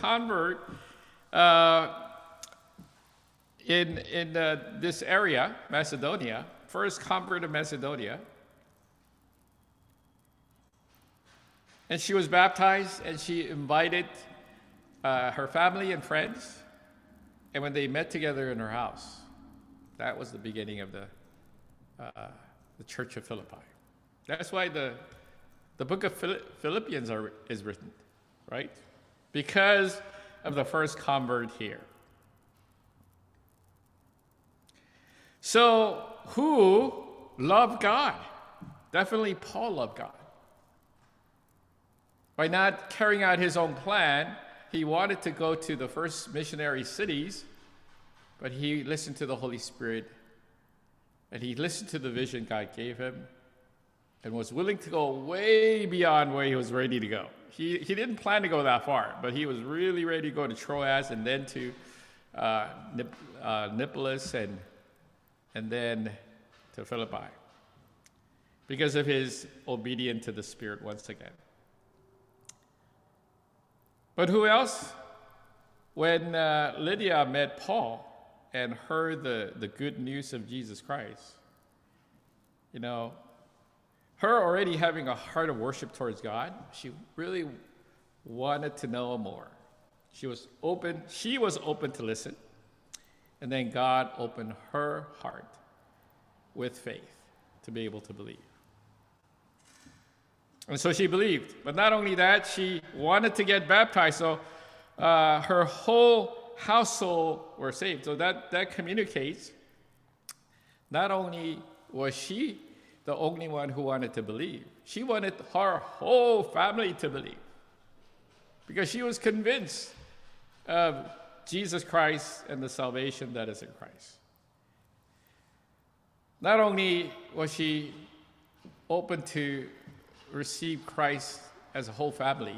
in this area, Macedonia, first convert of Macedonia. And she was baptized, and she invited her family and friends. And when they met together in her house, that was the beginning of the Church of Philippi. That's why the book of Philippians is written, right? Because of the first convert here. So who loved God? Definitely Paul loved God. By not carrying out his own plan, he wanted to go to the first missionary cities, but he listened to the Holy Spirit, and he listened to the vision God gave him, and was willing to go way beyond where he was ready to go. He didn't plan to go that far, but he was really ready to go to Troas and then to Neapolis and then to Philippi because of his obedience to the Spirit once again. But who else? When Lydia met Paul and heard the good news of Jesus Christ, you know, her already having a heart of worship towards God, she really wanted to know more. She was open to listen, and then God opened her heart with faith to be able to believe. And so she believed. But not only that, she wanted to get baptized. So her whole household were saved. So that communicates not only was she the only one who wanted to believe, she wanted her whole family to believe. Because she was convinced of Jesus Christ and the salvation that is in Christ. Not only was she open to receive Christ as a whole family,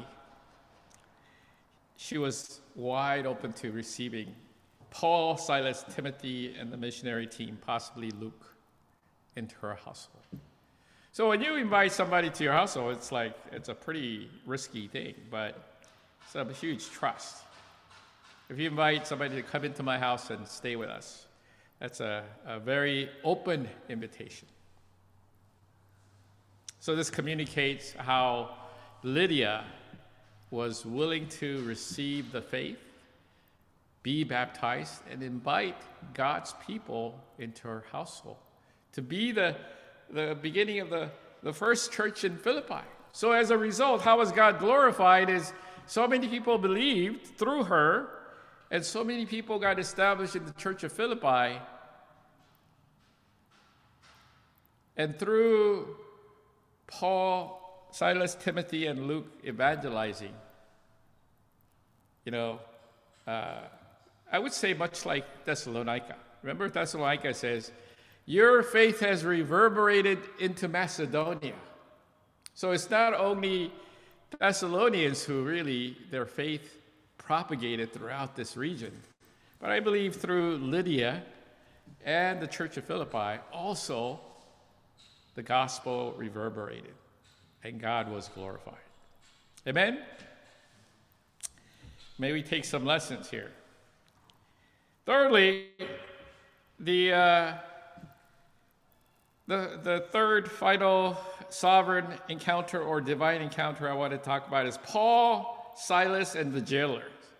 she was wide open to receiving Paul, Silas, Timothy, and the missionary team, possibly Luke, into her household. So when you invite somebody to your household, it's a pretty risky thing, but it's a huge trust. If you invite somebody to come into my house and stay with us, that's a very open invitation. So this communicates how Lydia was willing to receive the faith, be baptized, and invite God's people into her household to be the beginning of the first church in Philippi. So as a result, how was God glorified is so many people believed through her, and so many people got established in the church of Philippi. And through Paul, Silas, Timothy, and Luke evangelizing, I would say much like Thessalonica. Remember, Thessalonica says, your faith has reverberated into Macedonia. So it's not only Thessalonians who really, their faith propagated throughout this region, but I believe through Lydia and the church of Philippi, also the gospel reverberated and God was glorified. Amen? May we take some lessons here. Thirdly, the third final sovereign encounter or divine encounter I want to talk about is Paul, Silas, and the jailer.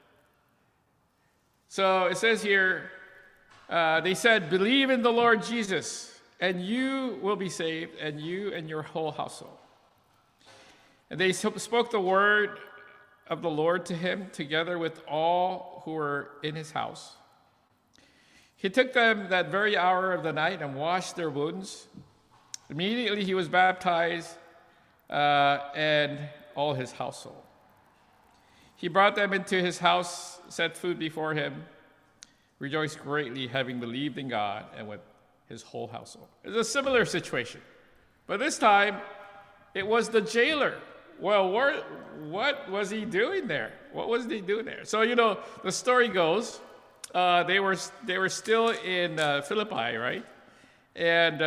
So it says here, they said, believe in the Lord Jesus, and you will be saved, and you and your whole household. And they spoke the word of the Lord to him, together with all who were in his house. He took them that very hour of the night and washed their wounds. Immediately he was baptized, and all his household. He brought them into his house, set food before him, rejoiced greatly, having believed in God and with his whole household. It's a similar situation, but this time it was the jailer. Well, what was he doing there? What was he doing there? So the story goes, they were still in Philippi, right? And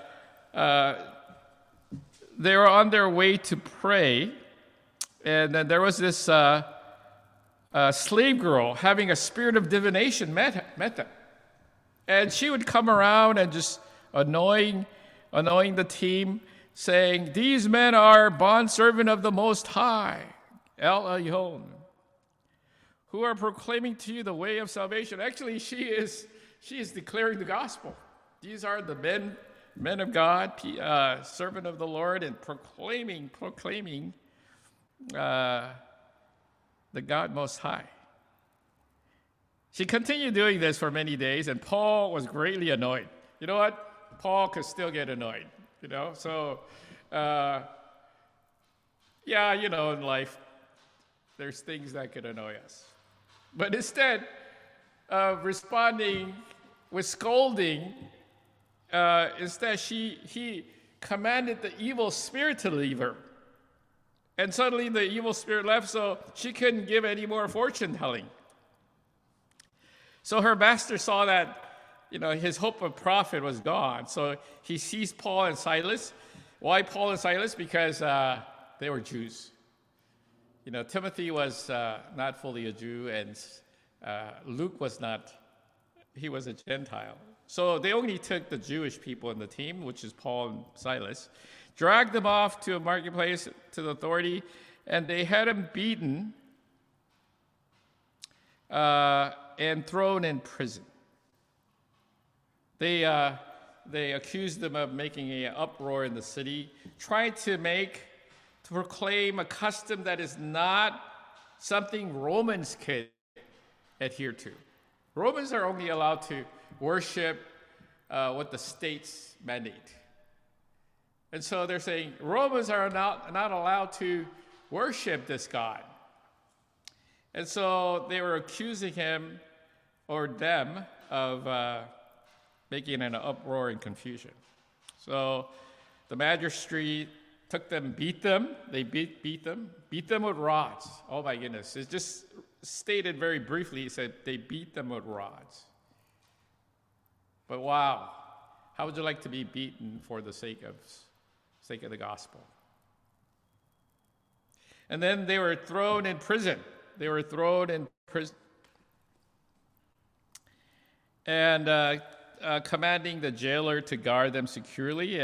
they were on their way to pray, and then there was this slave girl having a spirit of divination met them. And she would come around and just annoying the team, saying, these men are bondservant of the Most High, El Elyon, who are proclaiming to you the way of salvation. Actually, she is declaring the gospel. These are the men of God, servant of the Lord, and proclaiming the God Most High. She continued doing this for many days, and Paul was greatly annoyed. You know what? Paul could still get annoyed, So, in life, there's things that could annoy us. But instead of responding with scolding, instead he commanded the evil spirit to leave her. And suddenly the evil spirit left, so she couldn't give any more fortune telling. So her master saw that, his hope of profit was gone. So he seized Paul and Silas. Why Paul and Silas? Because they were Jews. Timothy was not fully a Jew, and Luke was not. He was a Gentile. So they only took the Jewish people in the team, which is Paul and Silas, dragged them off to a marketplace to the authority, and they had him beaten and thrown in prison. They accused them of making an uproar in the city, trying to proclaim a custom that is not something Romans could adhere to. Romans are only allowed to worship what the states mandate. And so they're saying Romans are not allowed to worship this God. And so they were accusing him or them of making an uproar and confusion. So the magistrate took them, beat them. They beat them with rods. Oh my goodness. It's just stated very briefly. It said they beat them with rods. But wow, how would you like to be beaten for the sake of the gospel? And then they were thrown in prison. And commanding the jailer to guard them securely.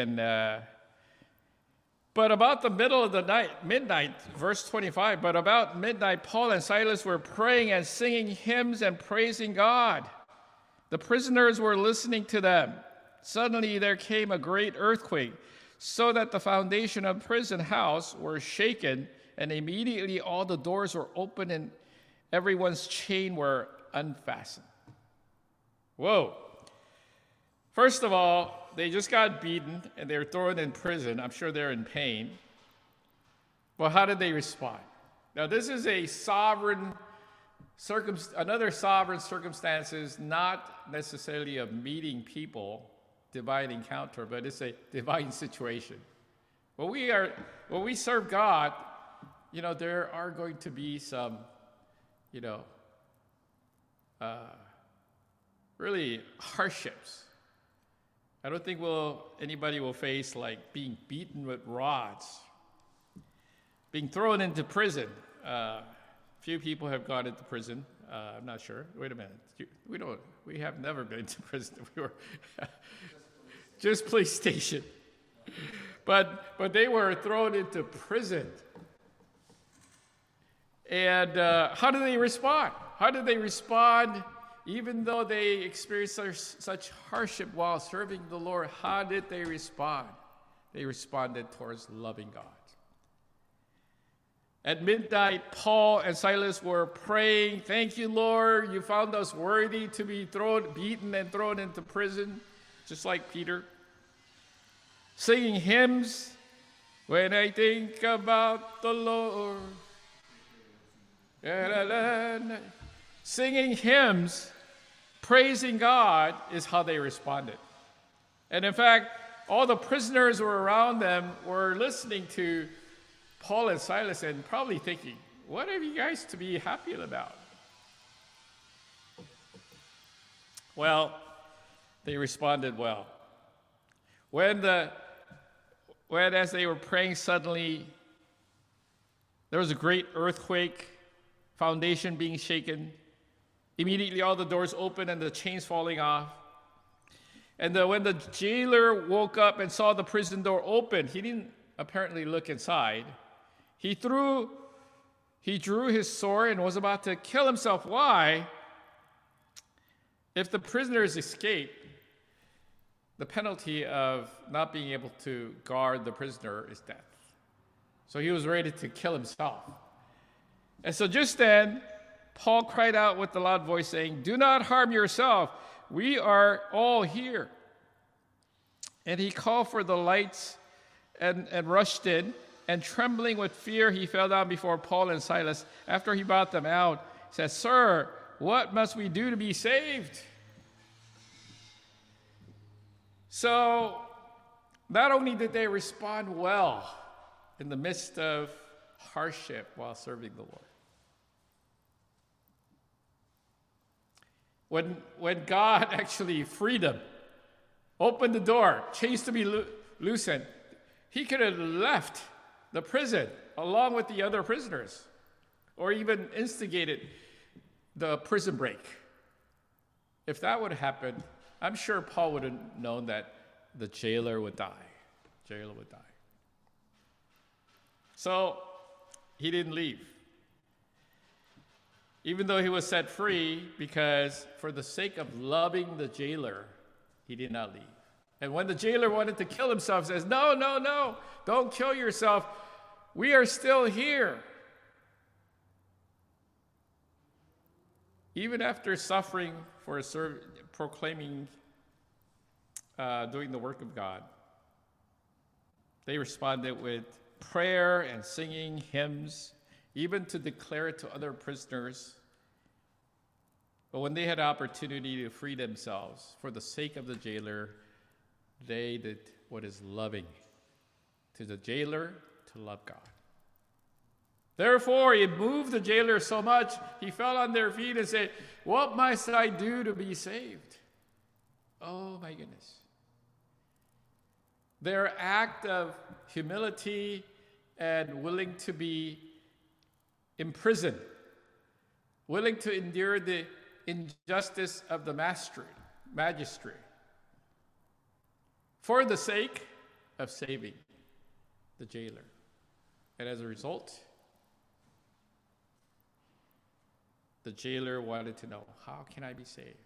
But about the middle of the night, midnight, verse 25, but about midnight, Paul and Silas were praying and singing hymns and praising God. The prisoners were listening to them. Suddenly there came a great earthquake, so that the foundation of the prison house were shaken, and immediately all the doors were opened and everyone's chain were unfastened. Whoa. First of all, they just got beaten and they were thrown in prison. I'm sure they're in pain. Well, how did they respond? Now, this is another sovereign circumstances, not necessarily of meeting people, divine encounter, but it's a divine situation. When we serve God, there are going to be some, really hardships. I don't think anybody will face like being beaten with rods, being thrown into prison. Few people have gone into prison. I'm not sure. Wait a minute. We have never been to prison. We were just police station. But they were thrown into prison. And how do they respond? How did they respond? Even though they experienced such hardship while serving the Lord, how did they respond? They responded towards loving God. At midnight, Paul and Silas were praying, "Thank you, Lord, you found us worthy to be beaten and thrown into prison," just like Peter. Singing hymns, "When I think about the Lord." Singing hymns, praising God is how they responded. And in fact, all the prisoners who were around them were listening to Paul and Silas and probably thinking, what have you guys to be happy about? Well, they responded well. When as they were praying, suddenly there was a great earthquake, foundation being shaken. Immediately all the doors opened and the chains falling off. And when the jailer woke up and saw the prison door open, he didn't apparently look inside. He drew his sword and was about to kill himself. Why? If the prisoners escape, the penalty of not being able to guard the prisoner is death. So he was ready to kill himself. And so just then, Paul cried out with a loud voice, saying, "Do not harm yourself. We are all here." And he called for the lights and rushed in. And trembling with fear, he fell down before Paul and Silas. After he brought them out, he said, "Sir, what must we do to be saved?" So, not only did they respond well in the midst of hardship while serving the Lord, when God actually freed them, opened the door, chains to be loosened, he could have left the prison along with the other prisoners, or even instigated the prison break. If that would have happened, I'm sure Paul would have known that the jailer would die. So he didn't leave. Even though he was set free, because for the sake of loving the jailer, he did not leave. And when the jailer wanted to kill himself, he says, no, don't kill yourself. We are still here. Even after suffering for proclaiming, doing the work of God, they responded with prayer and singing hymns, even to declare it to other prisoners. But when they had opportunity to free themselves for the sake of the jailer, they did what is loving to the jailer to love God. Therefore, it moved the jailer so much, he fell on their feet and said, "What must I do to be saved?" Oh my goodness. Their act of humility and willing to be imprisoned, willing to endure the injustice of the magistrate, for the sake of saving the jailer. And as a result, the jailer wanted to know, how can I be saved?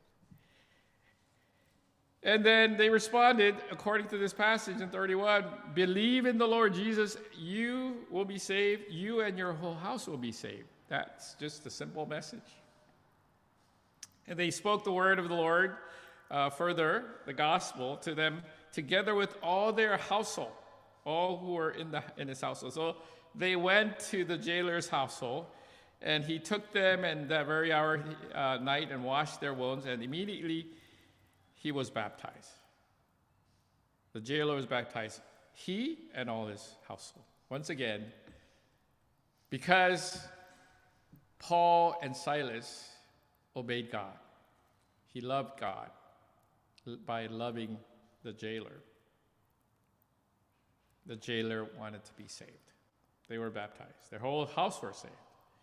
And then they responded, according to this passage in 31, "Believe in the Lord Jesus, you will be saved, you and your whole house will be saved." That's just a simple message. And they spoke the word of the Lord, further, the gospel, to them, together with all their household, all who were in his household. So they went to the jailer's household, and he took them in that very hour, night, and washed their wounds, and immediately he was baptized. The jailer was baptized, he and all his household. Once again, because Paul and Silas obeyed God. He loved God by loving the jailer. The jailer wanted to be saved. They were baptized. Their whole house were saved.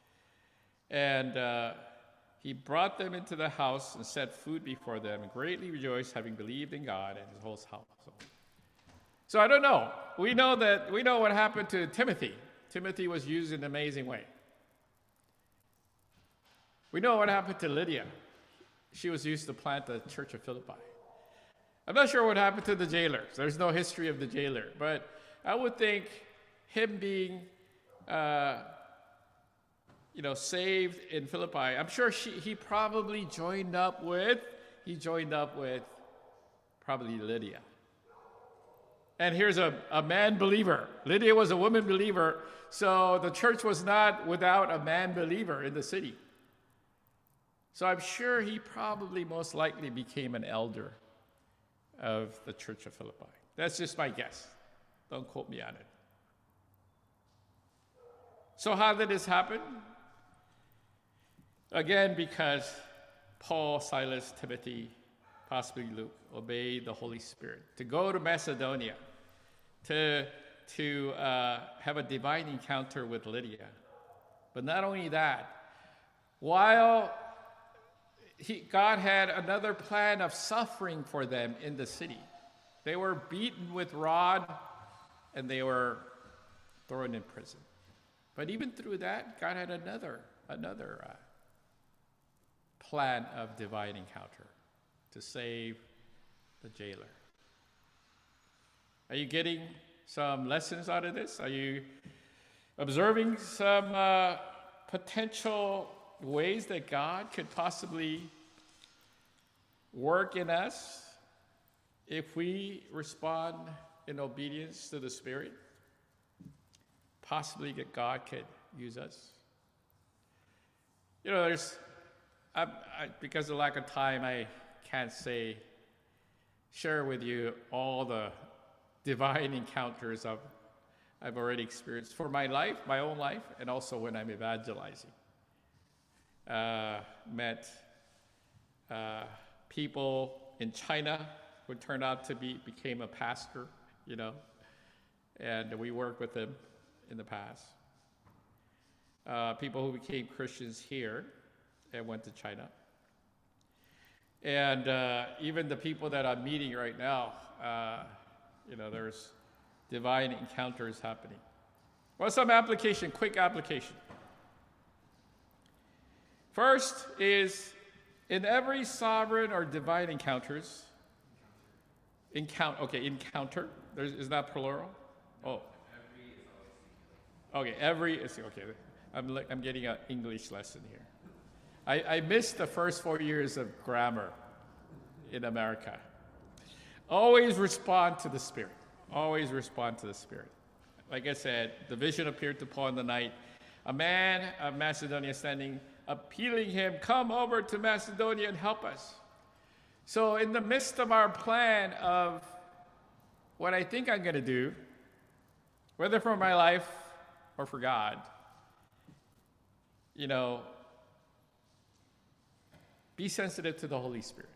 And he brought them into the house and set food before them, and greatly rejoiced, having believed in God and his whole household. So I don't know. We know what happened to Timothy. Timothy was used in an amazing way. We know what happened to Lydia. She was used to plant the church of Philippi. I'm not sure what happened to the jailer. There's no history of the jailer. But I would think him being saved in Philippi, I'm sure he probably joined up with probably Lydia. And here's a man believer. Lydia was a woman believer, so the church was not without a man believer in the city. So I'm sure he probably most likely became an elder of the church of Philippi. That's just my guess. Don't quote me on it. So how did this happen? Again, because Paul, Silas, Timothy, possibly Luke, obeyed the Holy Spirit to go to Macedonia, to have a divine encounter with Lydia. But not only that, while God had another plan of suffering for them in the city. They were beaten with rod, and they were thrown in prison. But even through that, God had another plan of divine encounter to save the jailer. Are you getting some lessons out of this? Are you observing some potential ways that God could possibly work in us if we respond in obedience to the Spirit? Possibly that God could use us. Because of lack of time, I can't share with you all the divine encounters I've already experienced for my life, my own life, and also when I'm evangelizing. Met people in China who turned out to became a pastor, and we worked with them in the past. People who became Christians here and went to China. And even the people that I'm meeting right now, there's divine encounters happening. Well, some quick application. First is, in every sovereign or divine encounter, is that plural? Oh. Okay, I'm getting an English lesson here. I missed the first 4 years of grammar in America. Always respond to the Spirit. Always respond to the Spirit. Like I said, the vision appeared to Paul in the night. A man of Macedonia standing appealing him, come over to Macedonia and help us. So in the midst of our plan of what I think I'm going to do, whether for my life or for God, be sensitive to the Holy Spirit.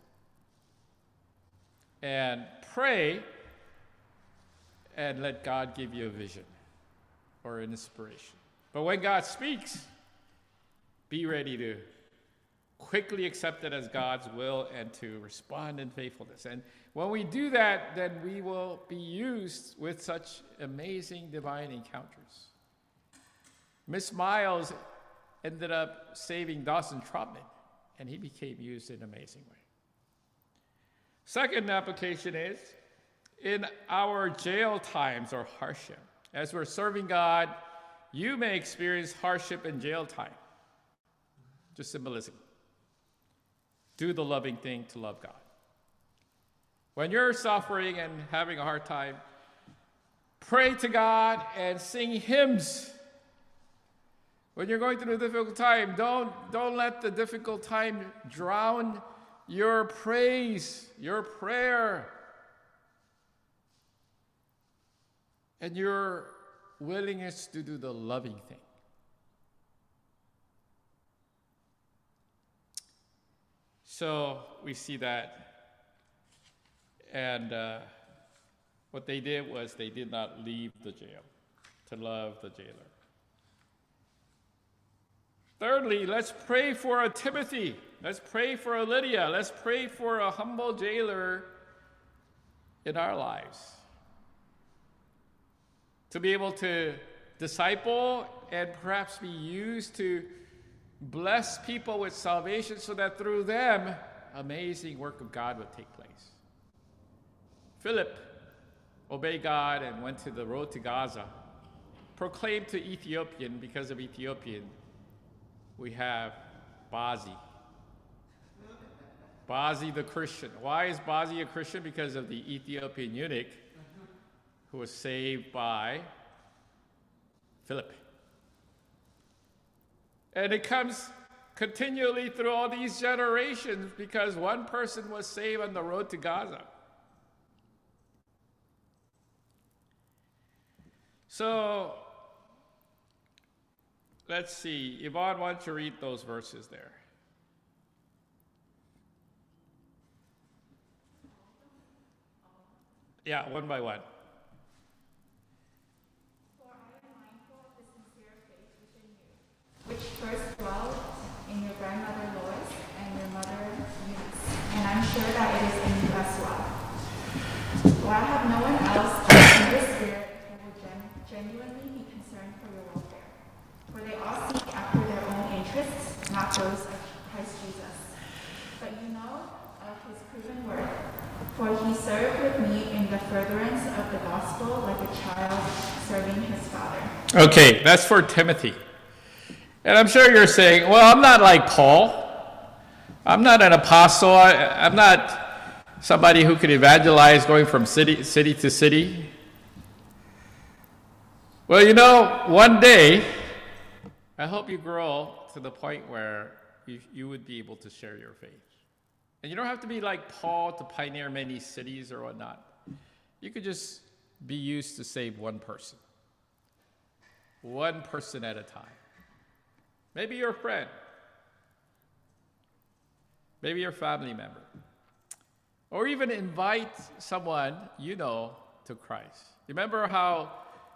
And pray and let God give you a vision or an inspiration. But when God speaks, be ready to quickly accept it as God's will and to respond in faithfulness. And when we do that, then we will be used with such amazing divine encounters. Miss Miles ended up saving Dawson Trotman, and he became used in an amazing way. Second application is in our jail times or hardship. As we're serving God, you may experience hardship in jail time. Just symbolism. Do the loving thing to love God. When you're suffering and having a hard time, pray to God and sing hymns. When you're going through a difficult time, don't let the difficult time drown your praise, your prayer, and your willingness to do the loving thing. So we see that. And what they did was they did not leave the jail to love the jailer. Thirdly, let's pray for a Timothy. Let's pray for a Lydia. Let's pray for a humble jailer in our lives. To be able to disciple and perhaps be used to bless people with salvation so that through them, amazing work of God would take place. Philip obeyed God and went to the road to Gaza, proclaimed to Ethiopian, because of Ethiopian, we have Bazi. Bazi the Christian. Why is Bazi a Christian? Because of the Ethiopian eunuch who was saved by Philip. And it comes continually through all these generations because one person was saved on the road to Gaza. So, let's see. Yvonne, why don't you read those verses there? Yeah, one by one.
For I am mindful of the sincere faith within you, which first dwelt in your grandmother Lois and your mother Eunice, and I'm sure that it is in you as well. For I have no one else in the Spirit who will genuinely be concerned for your welfare. For they all seek after their own interests, not those of Christ Jesus. But you know of his proven worth, for he served with me in the furtherance of the gospel like a child serving his father.
Okay, that's for Timothy. And I'm sure you're saying, well, I'm not like Paul. I'm not an apostle. I'm not somebody who could evangelize going from city to city. Well, one day, I hope you grow to the point where you would be able to share your faith. And you don't have to be like Paul to pioneer many cities or whatnot. You could just be used to save one person at a time. Maybe your friend. Maybe your family member. Or even invite someone you know to Christ. Remember how,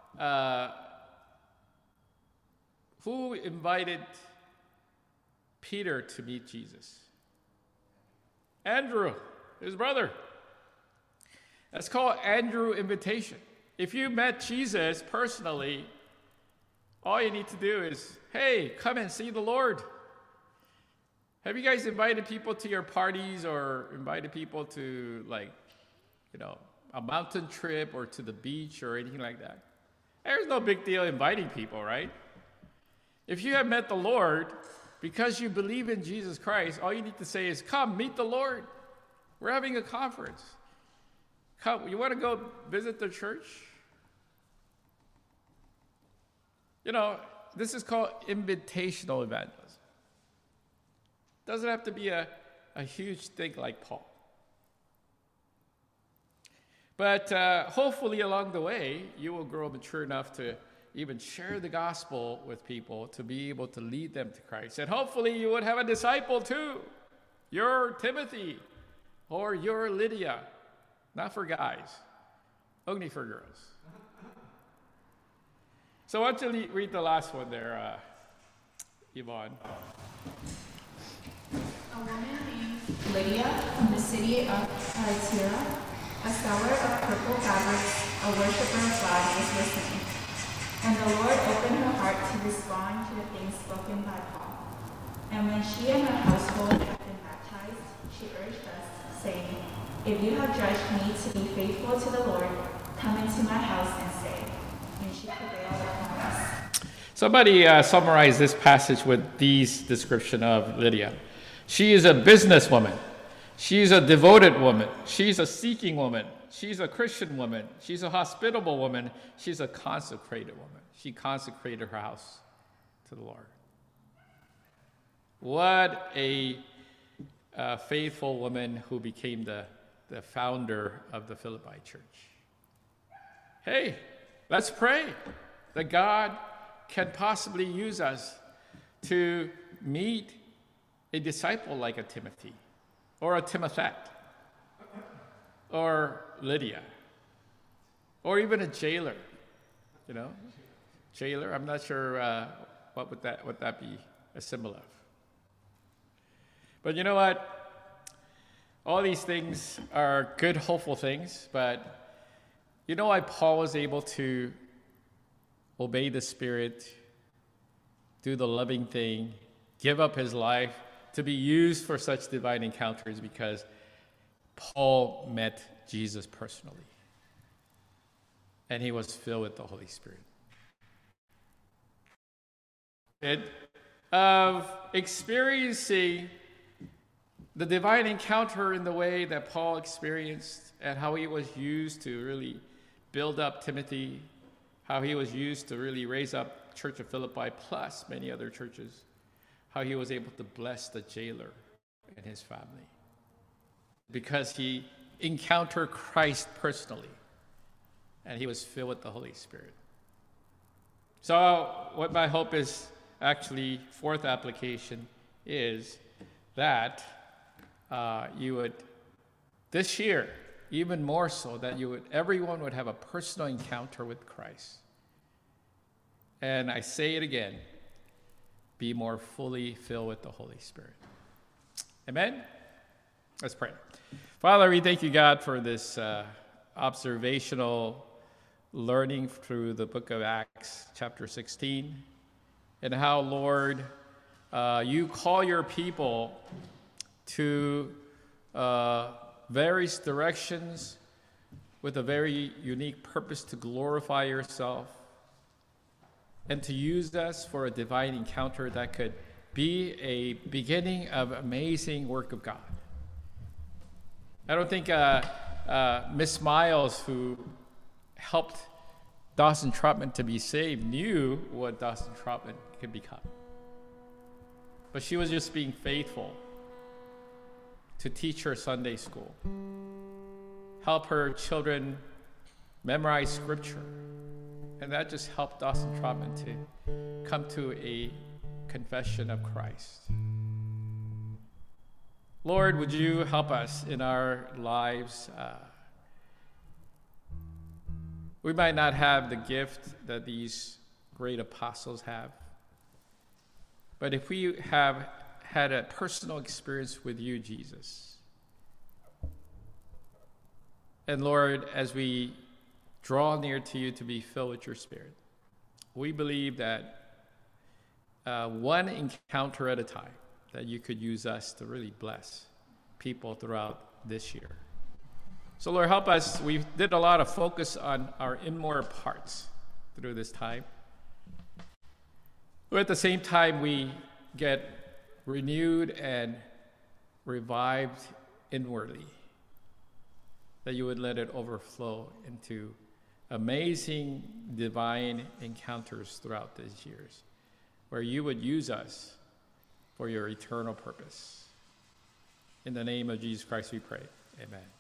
who invited Peter to meet Jesus? Andrew, his brother. That's called Andrew invitation. If you met Jesus personally, all you need to do is, hey, come and see the Lord. Have you guys invited people to your parties or invited people to a mountain trip or to the beach or anything like that? There's no big deal inviting people, right? If you have met the Lord, because you believe in Jesus Christ, all you need to say is, come, meet the Lord. We're having a conference. Come, you want to go visit the church? This is called invitational evangelism. Doesn't have to be a huge thing like Paul. But hopefully along the way, you will grow mature enough to even share the gospel with people, to be able to lead them to Christ. And hopefully you would have a disciple too, your Timothy or your Lydia. Not for guys, only for girls. So why don't you read the last one there, Yvonne.
A woman named Lydia from the city of Thyatira, a seller of purple fabrics, a worshiper of God, was listening. And the Lord opened her heart to respond to the things spoken by Paul. And when she and her household had been baptized, she urged us, saying, "If you have judged me to be faithful to the Lord, come into my house and stay." And she prevailed upon us.
Somebody summarized this passage with these description of Lydia. She is a businesswoman. She's a devoted woman. She's a seeking woman. She's a Christian woman. She's a hospitable woman. She's a consecrated woman. She consecrated her house to the Lord. What a faithful woman who became the founder of the Philippi church. Hey, let's pray that God can possibly use us to meet a disciple like a Timothy, or a Timothette, or Lydia, or even a jailer. You know, jailer. I'm not sure what would that be a symbol of. But you know what? All these things are good, hopeful things. But you know why Paul was able to obey the Spirit, do the loving thing, give up his life to be used for such divine encounters? Because Paul met Jesus personally. And he was filled with the Holy Spirit. Of experiencing the divine encounter in the way that Paul experienced, and how he was used to really build up Timothy, how he was used to really raise up Church of Philippi plus many other churches, how he was able to bless the jailer and his family because he encountered Christ personally and he was filled with the Holy Spirit. So what my hope is, actually, fourth application, is that you would, this year, even more so, that everyone would have a personal encounter with Christ. And I say it again, be more fully filled with the Holy Spirit. Amen? Let's pray. Father, we thank you, God, for this observational learning through the book of Acts, chapter 16, and how, Lord, you call your people to various directions with a very unique purpose to glorify yourself and to use us for a divine encounter that could be a beginning of amazing work of God. I don't think Miss Miles, who helped Dawson Trotman to be saved, knew what Dawson Trotman could become. But she was just being faithful to teach her Sunday school, help her children memorize scripture. And that just helped Dawson Trotman to come to a confession of Christ. Lord, would you help us in our lives? We might not have the gift that these great apostles have, but if we have had a personal experience with you, Jesus, and Lord, as we draw near to you to be filled with your Spirit, we believe that one encounter at a time, that you could use us to really bless people throughout this year. So Lord, help us. We did a lot of focus on our inward parts through this time. But at the same time, we get renewed and revived inwardly, that you would let it overflow into amazing divine encounters throughout these years, where you would use us for your eternal purpose. In the name of Jesus Christ we pray. Amen.